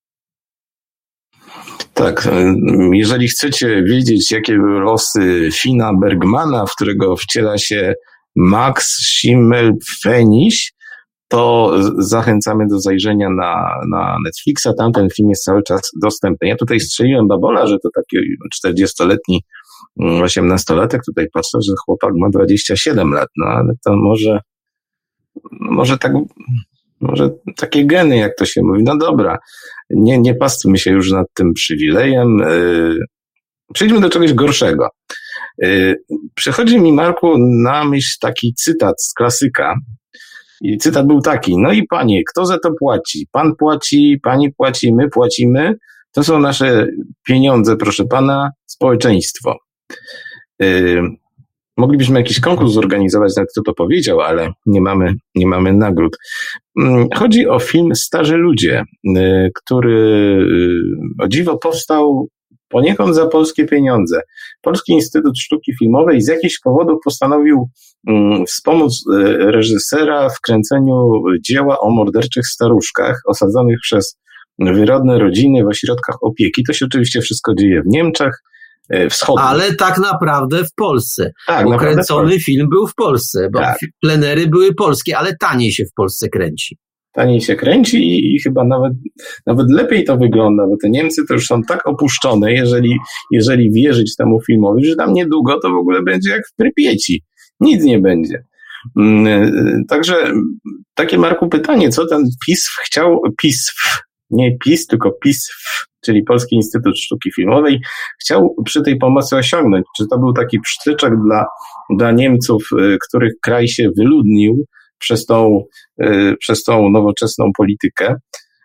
Tak, jeżeli chcecie wiedzieć, jakie były losy Fina Bergmana, w którego wciela się Max Schimmelpfennig, to zachęcamy do zajrzenia na, na Netflixa. Tam ten film jest cały czas dostępny. Ja tutaj strzeliłem babola, że to taki czterdziestoletni osiemnastolatek. Tutaj patrzę, że chłopak ma dwadzieścia siedem lat. No ale to może, może tak... Może takie geny, jak to się mówi. No dobra, nie, nie pastwmy się już nad tym przywilejem. Yy, przejdźmy do czegoś gorszego. Yy, przychodzi mi, Marku, na myśl taki cytat z klasyka. I cytat był taki: no i panie, kto za to płaci? Pan płaci, pani płaci, my płacimy. To są nasze pieniądze, proszę pana, społeczeństwo. Yy, Moglibyśmy jakiś konkurs zorganizować, na kto to powiedział, ale nie mamy, nie mamy nagród. Chodzi o film Starzy ludzie, który o dziwo powstał poniekąd za polskie pieniądze. Polski Instytut Sztuki Filmowej z jakichś powodów postanowił wspomóc reżysera w kręceniu dzieła o morderczych staruszkach osadzonych przez wyrodne rodziny w ośrodkach opieki. To się oczywiście wszystko dzieje w Niemczech wschodnich. Ale tak naprawdę w Polsce. Tak, Ukręcony film był w Polsce, bo tak. Plenery były polskie, ale taniej się w Polsce kręci. Taniej się kręci i, i chyba nawet, nawet lepiej to wygląda, bo te Niemcy to już są tak opuszczone, jeżeli, jeżeli wierzyć temu filmowi, że tam niedługo to w ogóle będzie jak w Prypieci. Nic nie będzie. Także takie, Marku, pytanie, co ten PiS chciał, PiS, nie PiS, tylko PiS, czyli Polski Instytut Sztuki Filmowej, chciał przy tej pomocy osiągnąć? Czy to był taki psztyczek dla, dla Niemców, których kraj się wyludnił przez tą, przez tą nowoczesną politykę,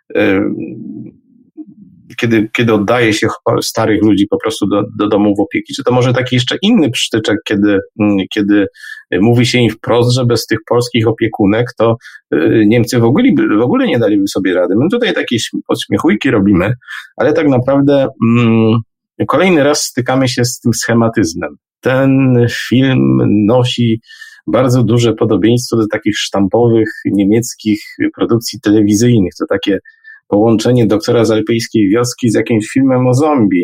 kiedy, kiedy oddaje się starych ludzi po prostu do, do domów opieki? Czy to może taki jeszcze inny psztyczek, kiedy, kiedy mówi się im wprost, że bez tych polskich opiekunek to Niemcy w ogóle, w ogóle nie daliby sobie rady. My tutaj takie podśmiechujki robimy, ale tak naprawdę mm, kolejny raz stykamy się z tym schematyzmem. Ten film nosi bardzo duże podobieństwo do takich sztampowych niemieckich produkcji telewizyjnych. To takie połączenie Doktora z Alpejskiej Wioski z jakimś filmem o zombie.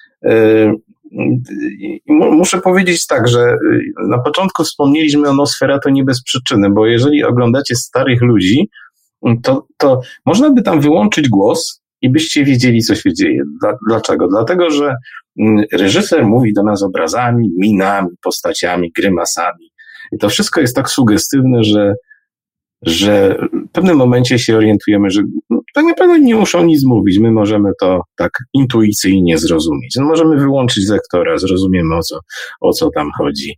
Muszę powiedzieć tak, że na początku wspomnieliśmy o Nosferatu nie bez przyczyny, bo jeżeli oglądacie starych ludzi, to, to można by tam wyłączyć głos i byście wiedzieli, co się dzieje. Dlaczego? Dlatego, że reżyser mówi do nas obrazami, minami, postaciami, grymasami. I to wszystko jest tak sugestywne, że że w pewnym momencie się orientujemy, że tak naprawdę nie muszą nic mówić. My możemy to tak intuicyjnie zrozumieć. No, możemy wyłączyć lektora, zrozumiemy, o co, o co tam chodzi.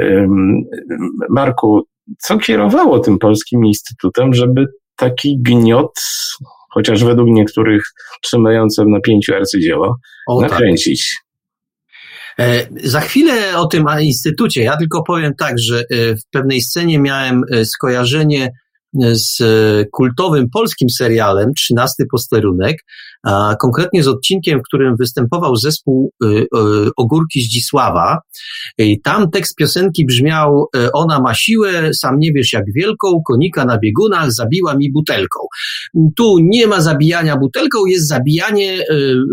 Marku, co kierowało tym Polskim Instytutem, żeby taki gniot, chociaż według niektórych trzymające w napięciu arcydzieło, o, nakręcić? Tak. Za chwilę o tym instytucie. Ja tylko powiem tak, że w pewnej scenie miałem skojarzenie z kultowym polskim serialem Trzynasty Posterunek, a konkretnie z odcinkiem, w którym występował zespół Ogórki Zdzisława. I tam tekst piosenki brzmiał: ona ma siłę, sam nie wiesz jak wielką, konika na biegunach zabiła mi butelką. Tu nie ma zabijania butelką, jest zabijanie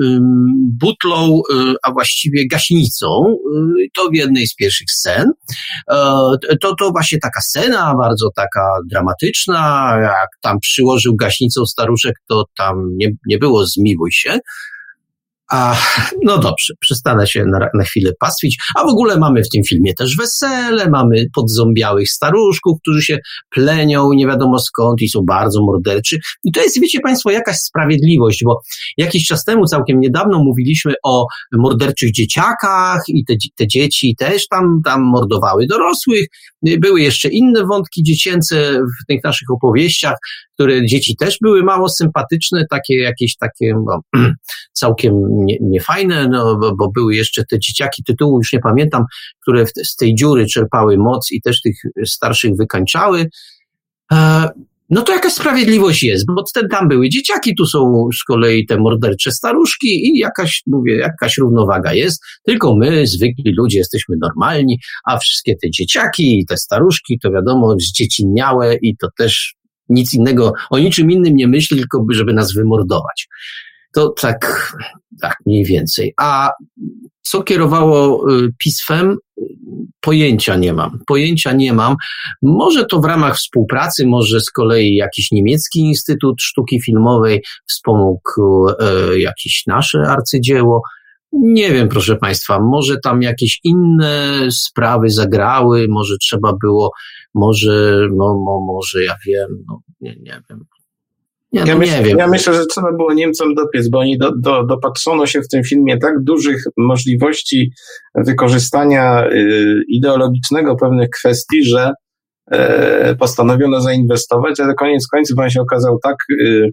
butlą, a właściwie gaśnicą. To w jednej z pierwszych scen. To, to właśnie taka scena, bardzo taka dramatyczna. Jak tam przyłożył gaśnicą staruszek, to tam nie, nie było zmiłuj się. A, no dobrze, przestanę się na, na chwilę pastwić. A w ogóle mamy w tym filmie też wesele, mamy podzombiałych staruszków, którzy się plenią nie wiadomo skąd i są bardzo morderczy. I to jest, wiecie Państwo, jakaś sprawiedliwość, bo jakiś czas temu, całkiem niedawno mówiliśmy o morderczych dzieciakach i te, te dzieci też tam, tam mordowały dorosłych. Były jeszcze inne wątki dziecięce w tych naszych opowieściach, które dzieci też były mało sympatyczne, takie jakieś takie no, całkiem nie, niefajne, no, bo, bo były jeszcze te dzieciaki, tytułu już nie pamiętam, które w, z tej dziury czerpały moc i też tych starszych wykańczały. E, no to jakaś sprawiedliwość jest, bo tam były dzieciaki, tu są z kolei te mordercze staruszki i jakaś, mówię, jakaś równowaga jest, tylko my, zwykli ludzie, jesteśmy normalni, a wszystkie te dzieciaki i te staruszki, to wiadomo, zdziecinniałe i to też nic innego, o niczym innym nie myśli, tylko żeby nas wymordować. To tak, tak mniej więcej. A co kierowało pismem? Pojęcia nie mam. Pojęcia nie mam. Może to w ramach współpracy, może z kolei jakiś niemiecki Instytut Sztuki Filmowej wspomógł e, jakieś nasze arcydzieło. Nie wiem, proszę Państwa, może tam jakieś inne sprawy zagrały, może trzeba było, może, no, no może ja wiem, no, nie, nie wiem. Ja, ja, no, myśl, nie wiem. ja myślę, że trzeba było Niemcom dopiec, bo oni do, do, dopatrzono się w tym filmie tak dużych możliwości wykorzystania y, ideologicznego pewnych kwestii, że y, postanowiono zainwestować, ale koniec końców on się okazał tak, y,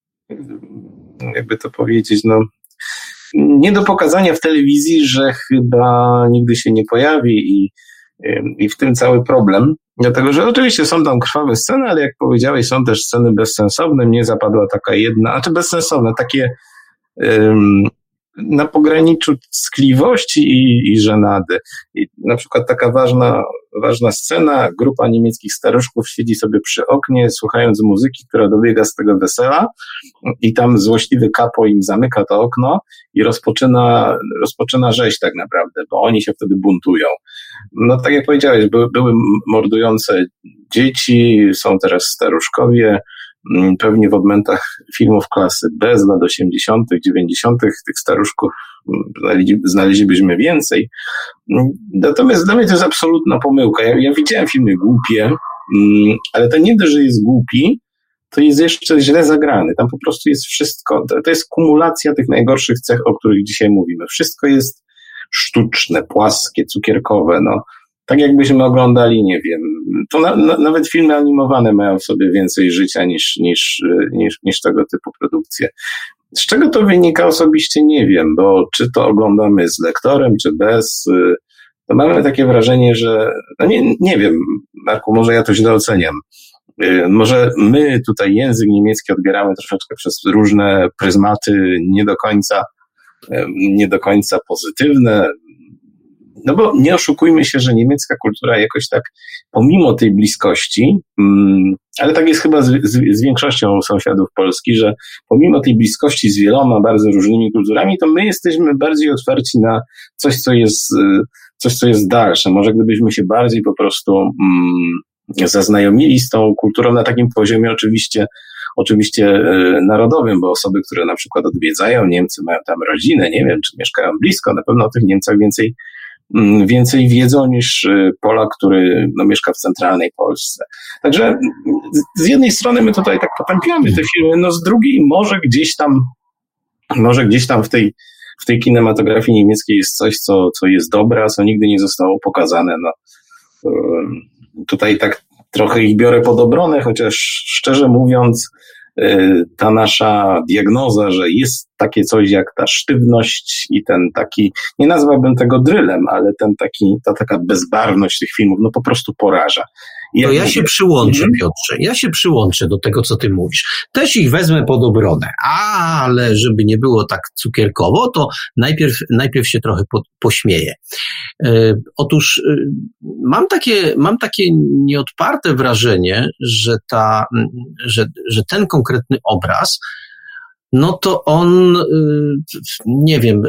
jakby to powiedzieć, no, nie do pokazania w telewizji, że chyba nigdy się nie pojawi i, i w tym cały problem. Dlatego, że oczywiście są tam krwawe sceny, ale jak powiedziałeś, są też sceny bezsensowne. Mnie zapadła taka jedna, znaczy bezsensowne, takie um, na pograniczu ckliwości i, i żenady. I na przykład taka ważna, ważna scena, grupa niemieckich staruszków siedzi sobie przy oknie, słuchając muzyki, która dobiega z tego wesela i tam złośliwy kapo im zamyka to okno i rozpoczyna, rozpoczyna rzeź tak naprawdę, bo oni się wtedy buntują. No tak jak powiedziałeś, były, były mordujące dzieci, są teraz staruszkowie, pewnie w odmętach filmów klasy B z lat osiemdziesiątych, dziewięćdziesiątych tych staruszków znaleźlibyśmy więcej. Natomiast dla mnie to jest absolutna pomyłka. Ja, ja widziałem filmy głupie, ale to nie dość, że jest głupi, to jest jeszcze źle zagrany. Tam po prostu jest wszystko. To jest kumulacja tych najgorszych cech, o których dzisiaj mówimy. Wszystko jest sztuczne, płaskie, cukierkowe, no. Tak jakbyśmy oglądali, nie wiem, to na, na, nawet filmy animowane mają w sobie więcej życia niż, niż, niż, niż tego typu produkcje. Z czego to wynika osobiście nie wiem, bo czy to oglądamy z lektorem, czy bez, to mamy takie wrażenie, że, no nie, nie wiem, Marku, może ja to źle oceniam. Może my tutaj język niemiecki odbieramy troszeczkę przez różne pryzmaty nie do końca, nie do końca pozytywne. No bo nie oszukujmy się, że niemiecka kultura jakoś tak, pomimo tej bliskości, ale tak jest chyba z, z, z większością sąsiadów Polski, że pomimo tej bliskości z wieloma bardzo różnymi kulturami, to my jesteśmy bardziej otwarci na coś, co jest, coś, co jest dalsze. Może gdybyśmy się bardziej po prostu mm, zaznajomili z tą kulturą na takim poziomie oczywiście, oczywiście e, narodowym, bo osoby, które na przykład odwiedzają Niemcy, mają tam rodzinę, nie wiem, czy mieszkają blisko, na pewno o tych Niemcach więcej więcej wiedzą niż Polak, który no, mieszka w centralnej Polsce. Także z jednej strony my tutaj tak potępiamy te filmy, no z drugiej może gdzieś tam może gdzieś tam w tej, w tej kinematografii niemieckiej jest coś, co, co jest dobre, a co nigdy nie zostało pokazane. No, tutaj tak trochę ich biorę pod obronę, chociaż szczerze mówiąc ta nasza diagnoza, że jest takie coś jak ta sztywność i ten taki, nie nazwałbym tego drylem, ale ten taki, ta taka bezbarwność tych filmów, no po prostu poraża. To ja się przyłączę, Piotrze, ja się przyłączę do tego, co ty mówisz. Też ich wezmę pod obronę, ale żeby nie było tak cukierkowo, to najpierw, najpierw się trochę po, pośmieję. E, otóż e, mam takie, mam takie nieodparte wrażenie, że ta, że, że ten konkretny obraz, no to on, e, nie wiem,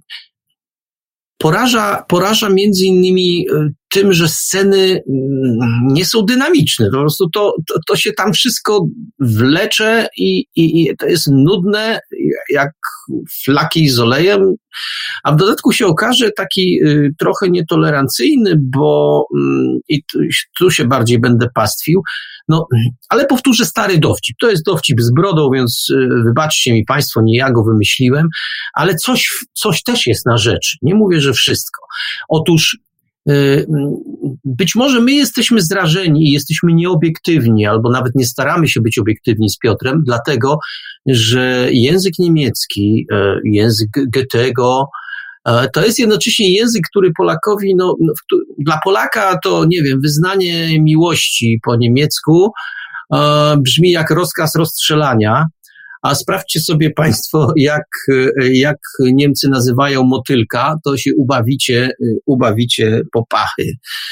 Poraża, poraża między innymi tym, że sceny nie są dynamiczne. Po prostu to, to, to się tam wszystko wlecze i, i, i to jest nudne jak flaki z olejem, a w dodatku się okaże taki y, trochę nietolerancyjny, bo y, i tu, tu się bardziej będę pastwił, no, ale powtórzę stary dowcip. To jest dowcip z brodą, więc y, wybaczcie mi Państwo, nie ja go wymyśliłem, ale coś, coś też jest na rzeczy. Nie mówię, że wszystko. Otóż y, być może my jesteśmy zrażeni i jesteśmy nieobiektywni, albo nawet nie staramy się być obiektywni z Piotrem, dlatego, że język niemiecki, y, język Goethego, to jest jednocześnie język, który Polakowi, no, no dla Polaka to, nie wiem, wyznanie miłości po niemiecku e, brzmi jak rozkaz rozstrzelania, a sprawdźcie sobie Państwo, jak, jak Niemcy nazywają motylka, to się ubawicie, ubawicie po pachy.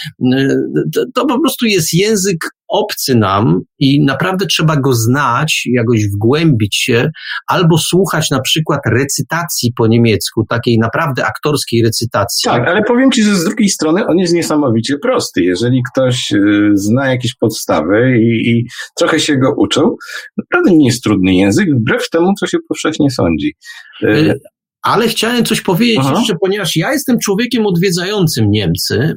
To, to po prostu jest język obcy nam i naprawdę trzeba go znać, jakoś wgłębić się, albo słuchać na przykład recytacji po niemiecku, takiej naprawdę aktorskiej recytacji. Tak, ale powiem Ci, że z drugiej strony on jest niesamowicie prosty. Jeżeli ktoś zna jakieś podstawy i, i trochę się go uczył, naprawdę nie jest trudny język, wbrew temu, co się powszechnie sądzi. Ale chciałem coś powiedzieć Aha. jeszcze, ponieważ ja jestem człowiekiem odwiedzającym Niemcy,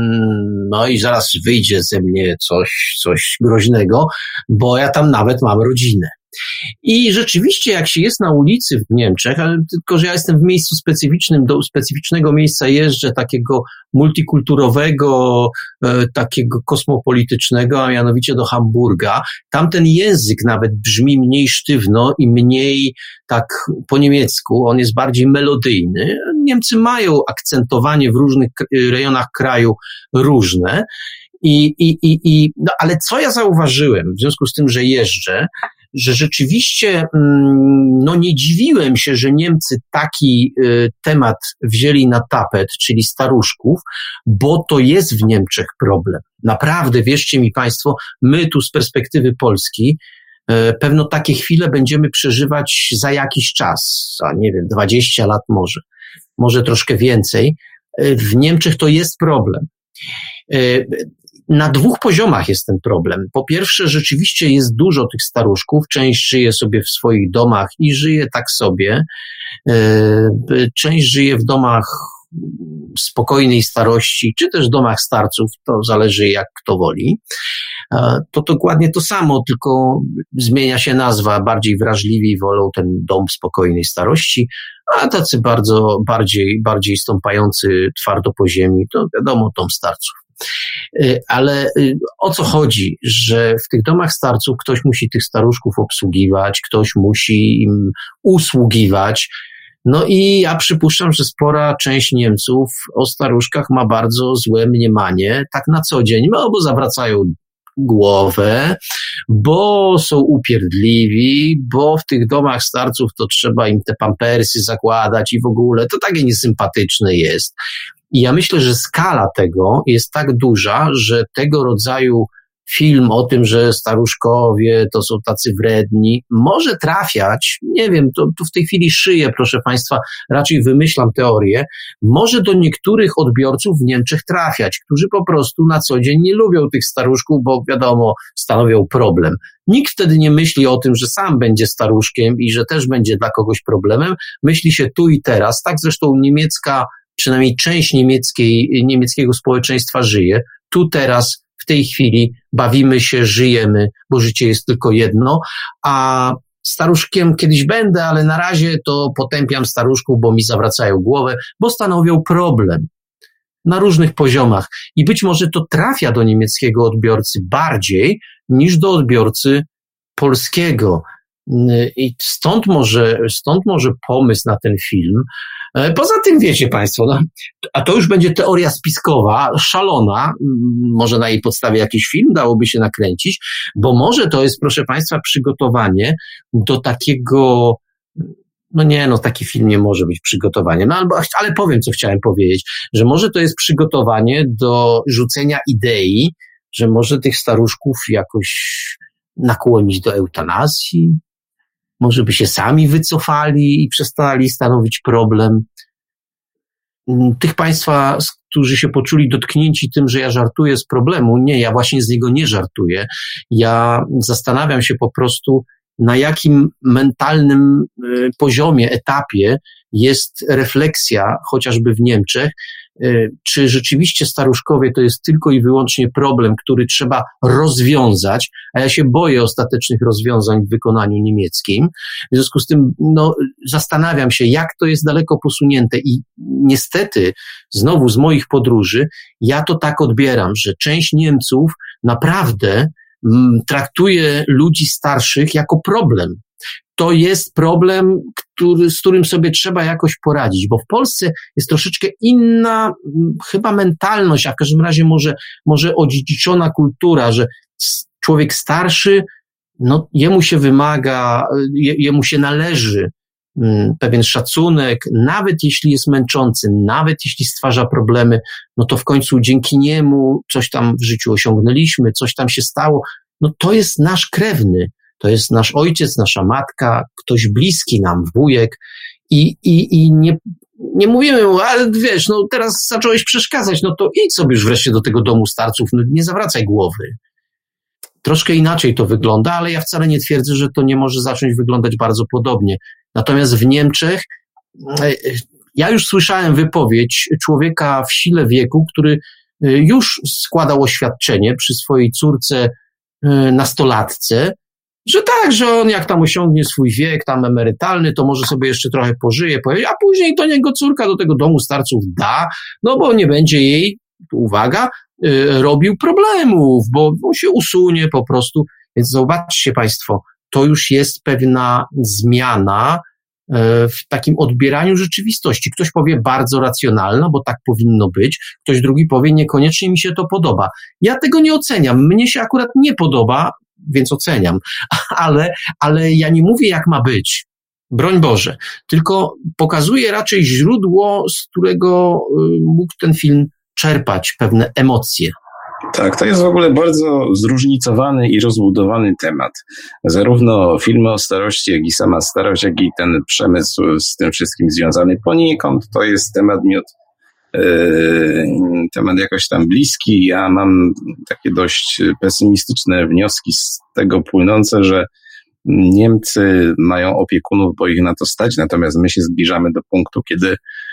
no i zaraz wyjdzie ze mnie coś, coś groźnego, bo ja tam nawet mam rodzinę. I rzeczywiście, jak się jest na ulicy w Niemczech, ale tylko że ja jestem w miejscu specyficznym, do specyficznego miejsca jeżdżę, takiego multikulturowego, e, takiego kosmopolitycznego, a mianowicie do Hamburga. Tam ten język nawet brzmi mniej sztywno i mniej tak po niemiecku, on jest bardziej melodyjny. Niemcy mają akcentowanie w różnych rejonach kraju różne. I, i, i, i, no, ale co ja zauważyłem w związku z tym, że jeżdżę, że rzeczywiście no nie dziwiłem się, że Niemcy taki y, temat wzięli na tapet, czyli staruszków, bo to jest w Niemczech problem. Naprawdę, wierzcie mi Państwo, my tu z perspektywy Polski y, pewno takie chwile będziemy przeżywać za jakiś czas, za nie wiem, dwadzieścia lat może, może troszkę więcej. Y, w Niemczech to jest problem. Y, Na dwóch poziomach jest ten problem. Po pierwsze, rzeczywiście jest dużo tych staruszków, część żyje sobie w swoich domach i żyje tak sobie, część żyje w domach spokojnej starości, czy też domach starców, to zależy jak kto woli. To dokładnie to samo, tylko zmienia się nazwa, bardziej wrażliwi wolą ten dom spokojnej starości, a tacy bardzo, bardziej, bardziej stąpający twardo po ziemi, to wiadomo, dom starców. Ale o co chodzi, że w tych domach starców ktoś musi tych staruszków obsługiwać, ktoś musi im usługiwać. No i ja przypuszczam, że spora część Niemców o staruszkach ma bardzo złe mniemanie, tak na co dzień, no bo zawracają głowę, bo są upierdliwi, bo w tych domach starców to trzeba im te pampersy zakładać i w ogóle to takie niesympatyczne jest. I ja myślę, że skala tego jest tak duża, że tego rodzaju film o tym, że staruszkowie to są tacy wredni, może trafiać, nie wiem, to, to w tej chwili szyję, proszę Państwa, raczej wymyślam teorię, może do niektórych odbiorców w Niemczech trafiać, którzy po prostu na co dzień nie lubią tych staruszków, bo wiadomo, stanowią problem. Nikt wtedy nie myśli o tym, że sam będzie staruszkiem i że też będzie dla kogoś problemem, myśli się tu i teraz, tak zresztą niemiecka, przynajmniej część niemieckiej, niemieckiego społeczeństwa żyje, tu teraz, w tej chwili bawimy się, żyjemy, bo życie jest tylko jedno, a staruszkiem kiedyś będę, ale na razie to potępiam staruszków, bo mi zawracają głowę, bo stanowią problem na różnych poziomach i być może to trafia do niemieckiego odbiorcy bardziej niż do odbiorcy polskiego. I stąd może, stąd może pomysł na ten film. Poza tym wiecie Państwo, no, a to już będzie teoria spiskowa, szalona, może na jej podstawie jakiś film dałoby się nakręcić, bo może to jest, proszę Państwa, przygotowanie do takiego, no nie, no taki film nie może być przygotowaniem, no albo, ale powiem, co chciałem powiedzieć, że może to jest przygotowanie do rzucenia idei, że może tych staruszków jakoś nakłonić do eutanazji, może by się sami wycofali i przestali stanowić problem. Tych Państwa, którzy się poczuli dotknięci tym, że ja żartuję z problemu, nie, ja właśnie z niego nie żartuję. Ja zastanawiam się po prostu, na jakim mentalnym poziomie, etapie jest refleksja, chociażby w Niemczech, czy rzeczywiście staruszkowie to jest tylko i wyłącznie problem, który trzeba rozwiązać, a ja się boję ostatecznych rozwiązań w wykonaniu niemieckim. W związku z tym no, zastanawiam się, jak to jest daleko posunięte i niestety znowu z moich podróży ja to tak odbieram, że część Niemców naprawdę m, traktuje ludzi starszych jako problem. To jest problem, który, z którym sobie trzeba jakoś poradzić, bo w Polsce jest troszeczkę inna chyba mentalność, a w każdym razie może, może odziedziczona kultura, że człowiek starszy, no jemu się wymaga, je, jemu się należy mm, pewien szacunek, nawet jeśli jest męczący, nawet jeśli stwarza problemy, no to w końcu dzięki niemu coś tam w życiu osiągnęliśmy, coś tam się stało, no to jest nasz krewny. To jest nasz ojciec, nasza matka, ktoś bliski nam, wujek i, i, i nie, nie mówimy mu, ale wiesz, no teraz zacząłeś przeszkadzać, no to idź sobie już wreszcie do tego domu starców, no nie zawracaj głowy. Troszkę inaczej to wygląda, ale ja wcale nie twierdzę, że to nie może zacząć wyglądać bardzo podobnie. Natomiast w Niemczech ja już słyszałem wypowiedź człowieka w sile wieku, który już składał oświadczenie przy swojej córce nastolatce, że tak, że on jak tam osiągnie swój wiek tam emerytalny, to może sobie jeszcze trochę pożyje, a później to niego córka do tego domu starców da, no bo nie będzie jej, uwaga, yy, robił problemów, bo on się usunie po prostu. Więc zobaczcie Państwo, to już jest pewna zmiana yy, w takim odbieraniu rzeczywistości. Ktoś powie bardzo racjonalna, bo tak powinno być, ktoś drugi powie niekoniecznie mi się to podoba. Ja tego nie oceniam, mnie się akurat nie podoba, więc oceniam, ale, ale ja nie mówię, jak ma być, broń Boże, tylko pokazuję raczej źródło, z którego mógł ten film czerpać pewne emocje. Tak, to jest w ogóle bardzo zróżnicowany i rozbudowany temat. Zarówno filmy o starości, jak i sama starość, jak i ten przemysł z tym wszystkim związany poniekąd, to jest temat mi od temat jakoś tam bliski. Ja mam takie dość pesymistyczne wnioski z tego płynące, że Niemcy mają opiekunów, bo ich na to stać, natomiast my się zbliżamy do punktu, kiedy,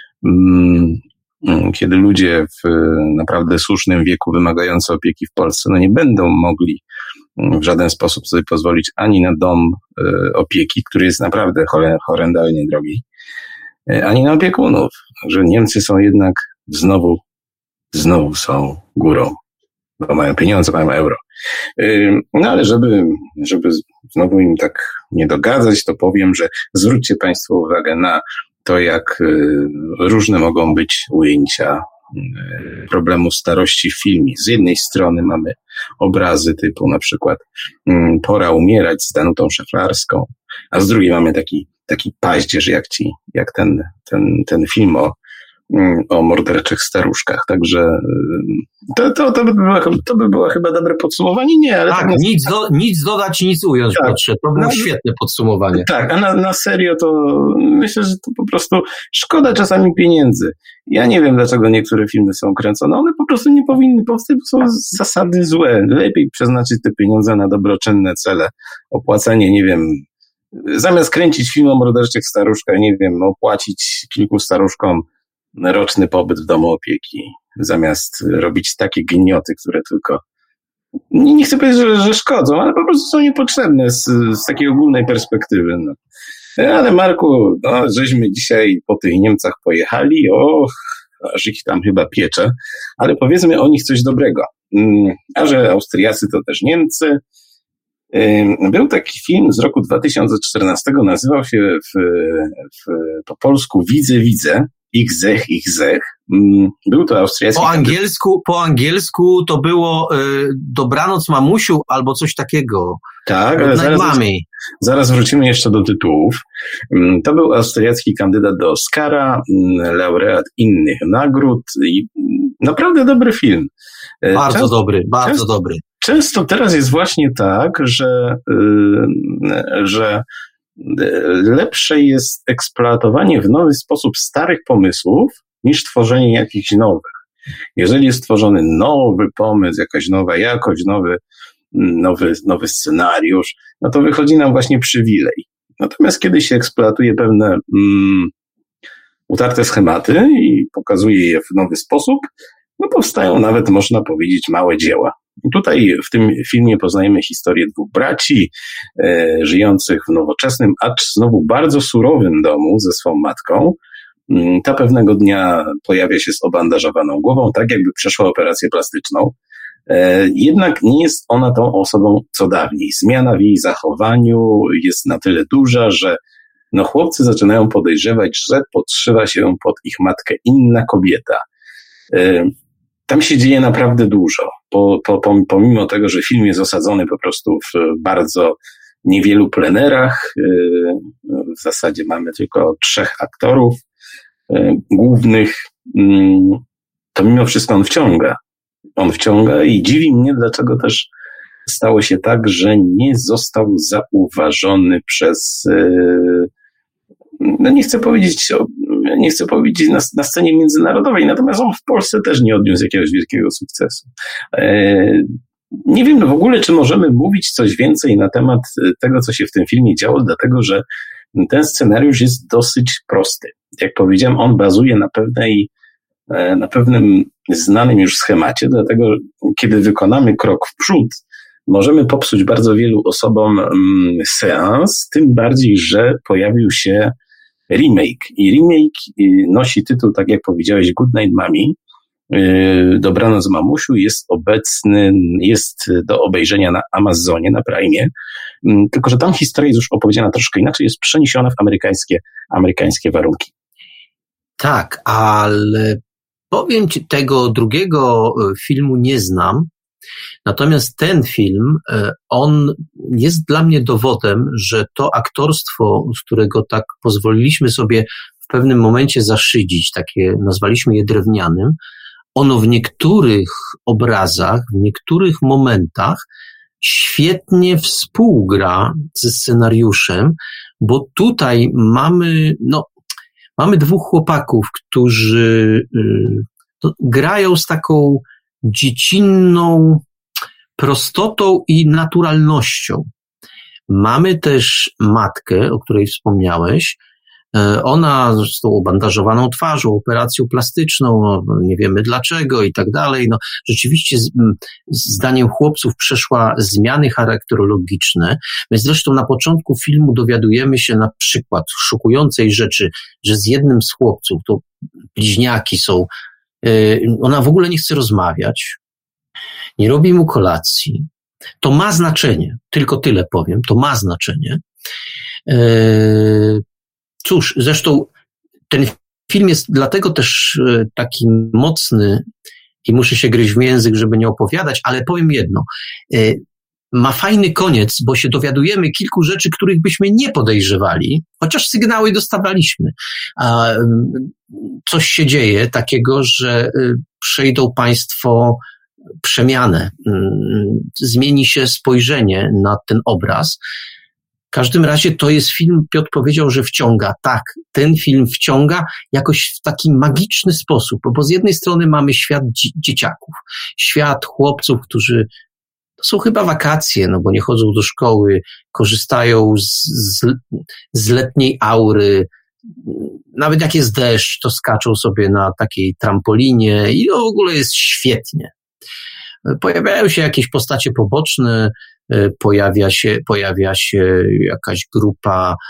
kiedy ludzie w naprawdę słusznym wieku wymagający opieki w Polsce no nie będą mogli w żaden sposób sobie pozwolić ani na dom opieki, który jest naprawdę horrendalnie drogi, ani na opiekunów, że Niemcy są jednak znowu, znowu są górą, bo mają pieniądze, mają euro. No ale żeby, żeby znowu im tak nie dogadzać, to powiem, że zwróćcie Państwo uwagę na to, jak różne mogą być ujęcia problemu starości w filmie. Z jednej strony mamy obrazy typu na przykład Pora umierać z Danutą Szafrarską, a z drugiej mamy taki taki paździerz, jak ci, jak ten, ten, ten film o, o morderczych staruszkach. Także to, to, to, by było, to by było chyba dobre podsumowanie. Nie, ale tak, tak nic, do, nic dodać, nic ująć, tak, Piotrze. To było no, świetne podsumowanie. Tak, a na, na serio to myślę, że to po prostu szkoda czasami pieniędzy. Ja nie wiem, dlaczego niektóre filmy są kręcone. One po prostu nie powinny powstać, bo są zasady złe. Lepiej przeznaczyć te pieniądze na dobroczynne cele. Opłacanie, nie wiem, zamiast kręcić film o morderczych staruszkach, nie wiem, opłacić kilku staruszkom roczny pobyt w domu opieki, zamiast robić takie gnioty, które tylko, nie, nie chcę powiedzieć, że, że szkodzą, ale po prostu są niepotrzebne z, z takiej ogólnej perspektywy. No. Ale Marku, no, żeśmy dzisiaj po tych Niemcach pojechali, och, aż ich tam chyba piecze, ale powiedzmy o nich coś dobrego. A że Austriacy to też Niemcy, Był taki film z roku dwa tysiące czternastego, nazywał się w, w, po polsku Widzę, Widzę, Ich zech, Ich zech. Był to austriacki... Po angielsku, po angielsku to było y, Dobranoc mamusiu albo coś takiego. Tak, ale zaraz, zaraz wrócimy jeszcze do tytułów. To był austriacki kandydat do Oscara, laureat innych nagród i naprawdę dobry film. Bardzo Często, dobry, bardzo często, dobry. Często teraz jest właśnie tak, że, że lepsze jest eksploatowanie w nowy sposób starych pomysłów niż tworzenie jakichś nowych. Jeżeli jest tworzony nowy pomysł, jakaś nowa jakość, nowy, nowy, nowy scenariusz, no to wychodzi nam właśnie przywilej. Natomiast kiedy się eksploatuje pewne mm, utarte schematy i pokazuje je w nowy sposób, no powstają nawet, można powiedzieć, małe dzieła. I tutaj w tym filmie poznajemy historię dwóch braci e, żyjących w nowoczesnym, acz znowu bardzo surowym domu ze swą matką. Ta pewnego dnia pojawia się z obandażowaną głową, tak jakby przeszła operację plastyczną. E, jednak nie jest ona tą osobą co dawniej. Zmiana w jej zachowaniu jest na tyle duża, że no chłopcy zaczynają podejrzewać, że podszywa się pod ich matkę inna kobieta. E, Tam się dzieje naprawdę dużo, po, po, pomimo tego, że film jest osadzony po prostu w bardzo niewielu plenerach. W zasadzie mamy tylko trzech aktorów głównych, to mimo wszystko on wciąga. On wciąga i dziwi mnie, dlaczego też stało się tak, że nie został zauważony przez, no nie chcę powiedzieć nie chcę powiedzieć na, na scenie międzynarodowej, natomiast on w Polsce też nie odniósł jakiegoś wielkiego sukcesu. E, nie wiem w ogóle, czy możemy mówić coś więcej na temat tego, co się w tym filmie działo, dlatego że ten scenariusz jest dosyć prosty. Jak powiedziałem, on bazuje na pewnej, na pewnym znanym już schemacie, dlatego kiedy wykonamy krok w przód, możemy popsuć bardzo wielu osobom mm, seans, tym bardziej, że pojawił się remake. I remake nosi tytuł, tak jak powiedziałeś, Goodnight Mommy. Dobranoc mamusiu jest obecny, jest do obejrzenia na Amazonie, na Prime. Tylko że tam historia jest już opowiedziana troszkę inaczej, jest przeniesiona w amerykańskie, amerykańskie warunki. Tak, ale powiem ci, tego drugiego filmu nie znam. Natomiast ten film, on jest dla mnie dowodem, że to aktorstwo, z którego tak pozwoliliśmy sobie w pewnym momencie zaszydzić, takie nazwaliśmy je drewnianym, ono w niektórych obrazach, w niektórych momentach świetnie współgra ze scenariuszem, bo tutaj mamy, no, mamy dwóch chłopaków, którzy no, grają z taką dziecinną prostotą i naturalnością. Mamy też matkę, o której wspomniałeś. Ona z tą obandażowaną twarzą, operacją plastyczną, no, nie wiemy dlaczego i tak dalej. No, rzeczywiście z, zdaniem chłopców przeszła zmiany charakterologiczne. My zresztą na początku filmu dowiadujemy się na przykład szokującej rzeczy, że z jednym z chłopców, to bliźniaki są, ona w ogóle nie chce rozmawiać, nie robi mu kolacji. To ma znaczenie, tylko tyle powiem, to ma znaczenie. Cóż, zresztą ten film jest dlatego też taki mocny i muszę się gryźć w język, żeby nie opowiadać, ale powiem jedno. Ma fajny koniec, bo się dowiadujemy kilku rzeczy, których byśmy nie podejrzewali, chociaż sygnały dostawaliśmy. A coś się dzieje takiego, że przejdą państwo przemianę. Zmieni się spojrzenie na ten obraz. W każdym razie to jest film, Piotr powiedział, że wciąga. Tak, ten film wciąga jakoś w taki magiczny sposób, bo z jednej strony mamy świat dzie- dzieciaków, świat chłopców, którzy to są chyba wakacje, no bo nie chodzą do szkoły, korzystają z, z, z letniej aury, nawet jak jest deszcz, to skaczą sobie na takiej trampolinie i to w ogóle jest świetnie. Pojawiają się jakieś postacie poboczne, pojawia się, pojawia się jakaś grupa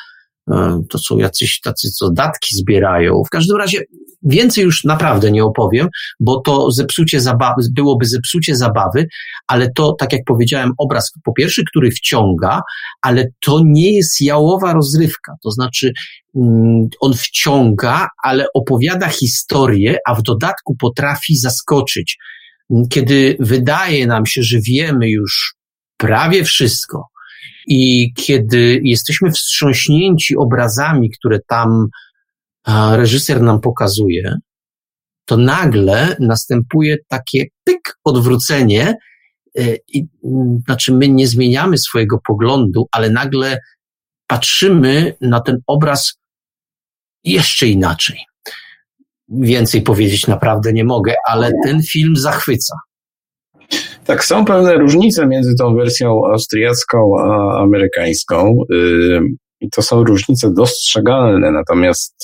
to są jacyś tacy, co datki zbierają. W każdym razie więcej już naprawdę nie opowiem, bo to zepsucie zabawy, byłoby zepsucie zabawy, ale to, tak jak powiedziałem, obraz po pierwsze, który wciąga, ale to nie jest jałowa rozrywka, to znaczy on wciąga, ale opowiada historię, a w dodatku potrafi zaskoczyć. Kiedy wydaje nam się, że wiemy już prawie wszystko i kiedy jesteśmy wstrząśnięci obrazami, które tam reżyser nam pokazuje, to nagle następuje takie pyk, odwrócenie, i, znaczy my nie zmieniamy swojego poglądu, ale nagle patrzymy na ten obraz jeszcze inaczej. Więcej powiedzieć naprawdę nie mogę, ale ten film zachwyca. Tak, są pewne różnice między tą wersją austriacką a amerykańską i to są różnice dostrzegalne, natomiast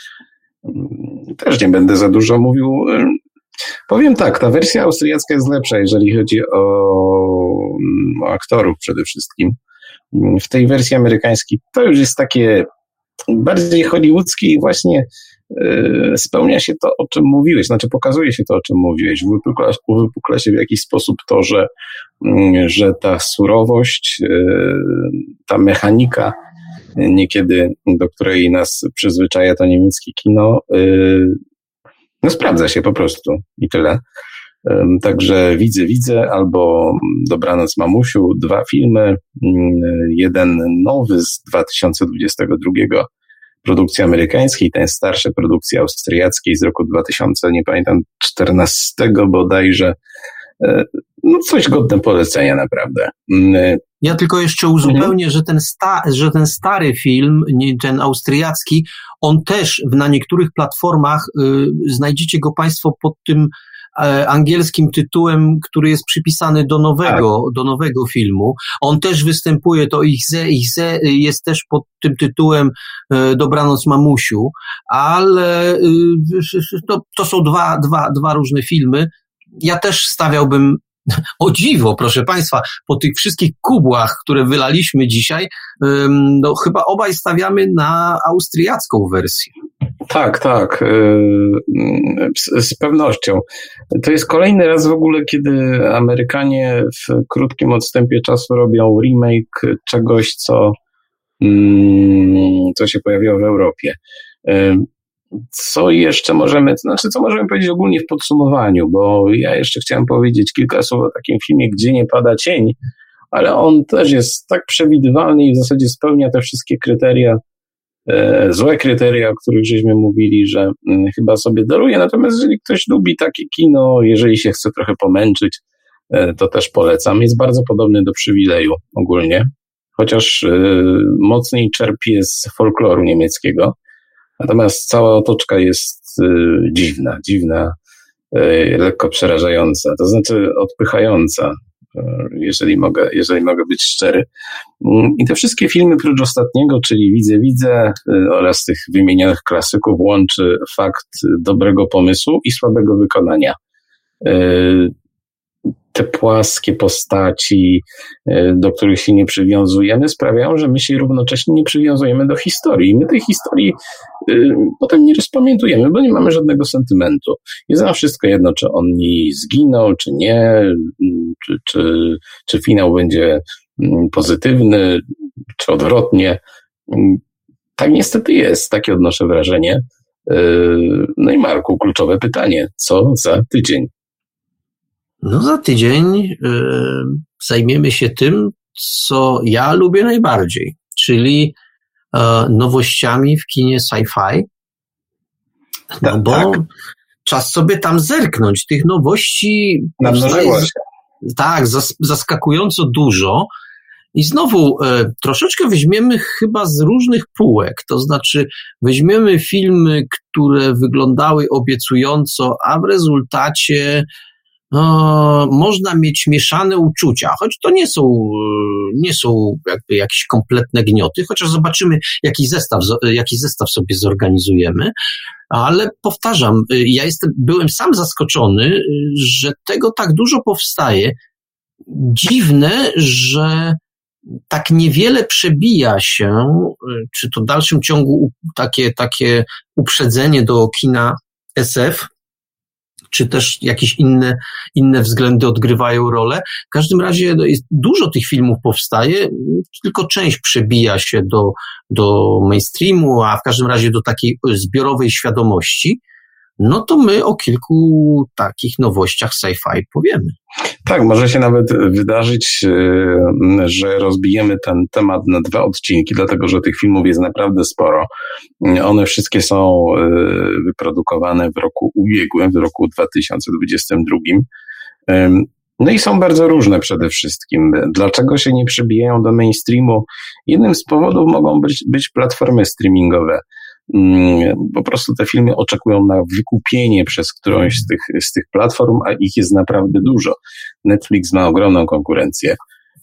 też nie będę za dużo mówił. Powiem tak, ta wersja austriacka jest lepsza, jeżeli chodzi o, o aktorów przede wszystkim. W tej wersji amerykańskiej to już jest takie bardziej hollywoodzkie i właśnie y, spełnia się to, o czym mówiłeś, znaczy pokazuje się to, o czym mówiłeś. Uwypukla, uwypukla się w jakiś sposób to, że, y, że ta surowość, y, ta mechanika niekiedy, do której nas przyzwyczaja to niemieckie kino, y, no sprawdza się po prostu i tyle. Y, także Widzę, Widzę albo Dobranoc Mamusiu, dwa filmy, y, jeden nowy z dwa tysiące dwudziestego drugiego produkcji amerykańskiej, ten starszy produkcji austriackiej z roku dwa tysiące, nie pamiętam, czternastego bodajże. No coś godne polecenia naprawdę. Ja tylko jeszcze uzupełnię, mhm. że, ten sta, że ten stary film, ten austriacki, on też na niektórych platformach y, znajdziecie go Państwo pod tym e, angielskim tytułem, który jest przypisany do nowego, tak. do nowego filmu. On też występuje, to Ich ze, Ich ze jest też pod tym tytułem e, Dobranoc Mamusiu, ale y, to, to są dwa, dwa, dwa różne filmy. Ja też stawiałbym, o dziwo, proszę Państwa, po tych wszystkich kubłach, które wylaliśmy dzisiaj, no chyba obaj stawiamy na austriacką wersję. Tak, tak, z, z pewnością. To jest kolejny raz w ogóle, kiedy Amerykanie w krótkim odstępie czasu robią remake czegoś, co, co się pojawiło w Europie. Co jeszcze możemy, znaczy co możemy powiedzieć ogólnie w podsumowaniu, bo ja jeszcze chciałem powiedzieć kilka słów o takim filmie, Gdzie nie pada cień, ale on też jest tak przewidywalny i w zasadzie spełnia te wszystkie kryteria, e, złe kryteria, o których żeśmy mówili, że m, chyba sobie daruje, natomiast jeżeli ktoś lubi takie kino, jeżeli się chce trochę pomęczyć, e, to też polecam. Jest bardzo podobny do Przywileju ogólnie, chociaż e, mocniej czerpie z folkloru niemieckiego. Natomiast cała otoczka jest y, dziwna, dziwna, y, lekko przerażająca, to znaczy odpychająca, y, jeżeli mogę, jeżeli mogę być szczery. I te wszystkie filmy prócz ostatniego, czyli Widzę, Widzę y, oraz tych wymienionych klasyków łączy fakt dobrego pomysłu i słabego wykonania. Y, te płaskie postaci, do których się nie przywiązujemy, sprawiają, że my się równocześnie nie przywiązujemy do historii. My tej historii y, potem nie rozpamiętujemy, bo nie mamy żadnego sentymentu. Jest nam wszystko jedno, czy on zginął, czy nie, czy, czy, czy finał będzie pozytywny, czy odwrotnie. Tak niestety jest, takie odnoszę wrażenie. Y, no i Marku, kluczowe pytanie, co za tydzień? No za tydzień y, zajmiemy się tym, co ja lubię najbardziej, czyli y, nowościami w kinie sci-fi, no bo tak. Czas sobie tam zerknąć. Tych nowości jest, tak, zas, zaskakująco dużo i znowu y, troszeczkę weźmiemy chyba z różnych półek, to znaczy weźmiemy filmy, które wyglądały obiecująco, a w rezultacie No, można mieć mieszane uczucia, choć to nie są, nie są jakby jakieś kompletne gnioty, chociaż zobaczymy, jaki zestaw, jaki zestaw sobie zorganizujemy, ale powtarzam, ja jestem, byłem sam zaskoczony, że tego tak dużo powstaje. Dziwne, że tak niewiele przebija się, czy to w dalszym ciągu takie, takie uprzedzenie do kina S F, czy też jakieś inne, inne względy odgrywają rolę. W każdym razie no, jest, dużo tych filmów powstaje, tylko część przebija się do, do mainstreamu, a w każdym razie do takiej zbiorowej świadomości. No to my o kilku takich nowościach sci-fi powiemy. Tak, może się nawet wydarzyć, że rozbijemy ten temat na dwa odcinki, dlatego że tych filmów jest naprawdę sporo. One wszystkie są wyprodukowane w roku ubiegłym, w roku dwa tysiące dwudziestym drugim. No i są bardzo różne przede wszystkim. Dlaczego się nie przebijają do mainstreamu? Jednym z powodów mogą być, być platformy streamingowe. Po prostu te filmy oczekują na wykupienie przez którąś z tych, z tych platform, a ich jest naprawdę dużo. Netflix ma ogromną konkurencję.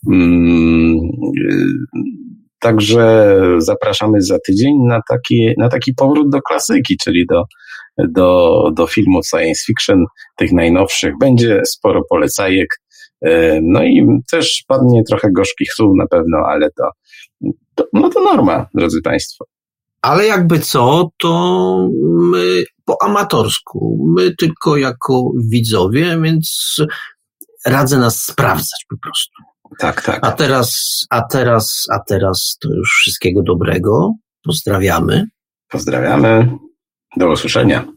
Także zapraszamy za tydzień na taki, na taki powrót do klasyki, czyli do, do, do filmów science fiction, tych najnowszych. Będzie sporo polecajek. No i też padnie trochę gorzkich słów na pewno, ale to, to, no to norma, drodzy Państwo. Ale jakby co, to my po amatorsku, my tylko jako widzowie, więc radzę nas sprawdzać po prostu. Tak, tak. A teraz, a teraz, a teraz to już wszystkiego dobrego. Pozdrawiamy. Pozdrawiamy. Do usłyszenia.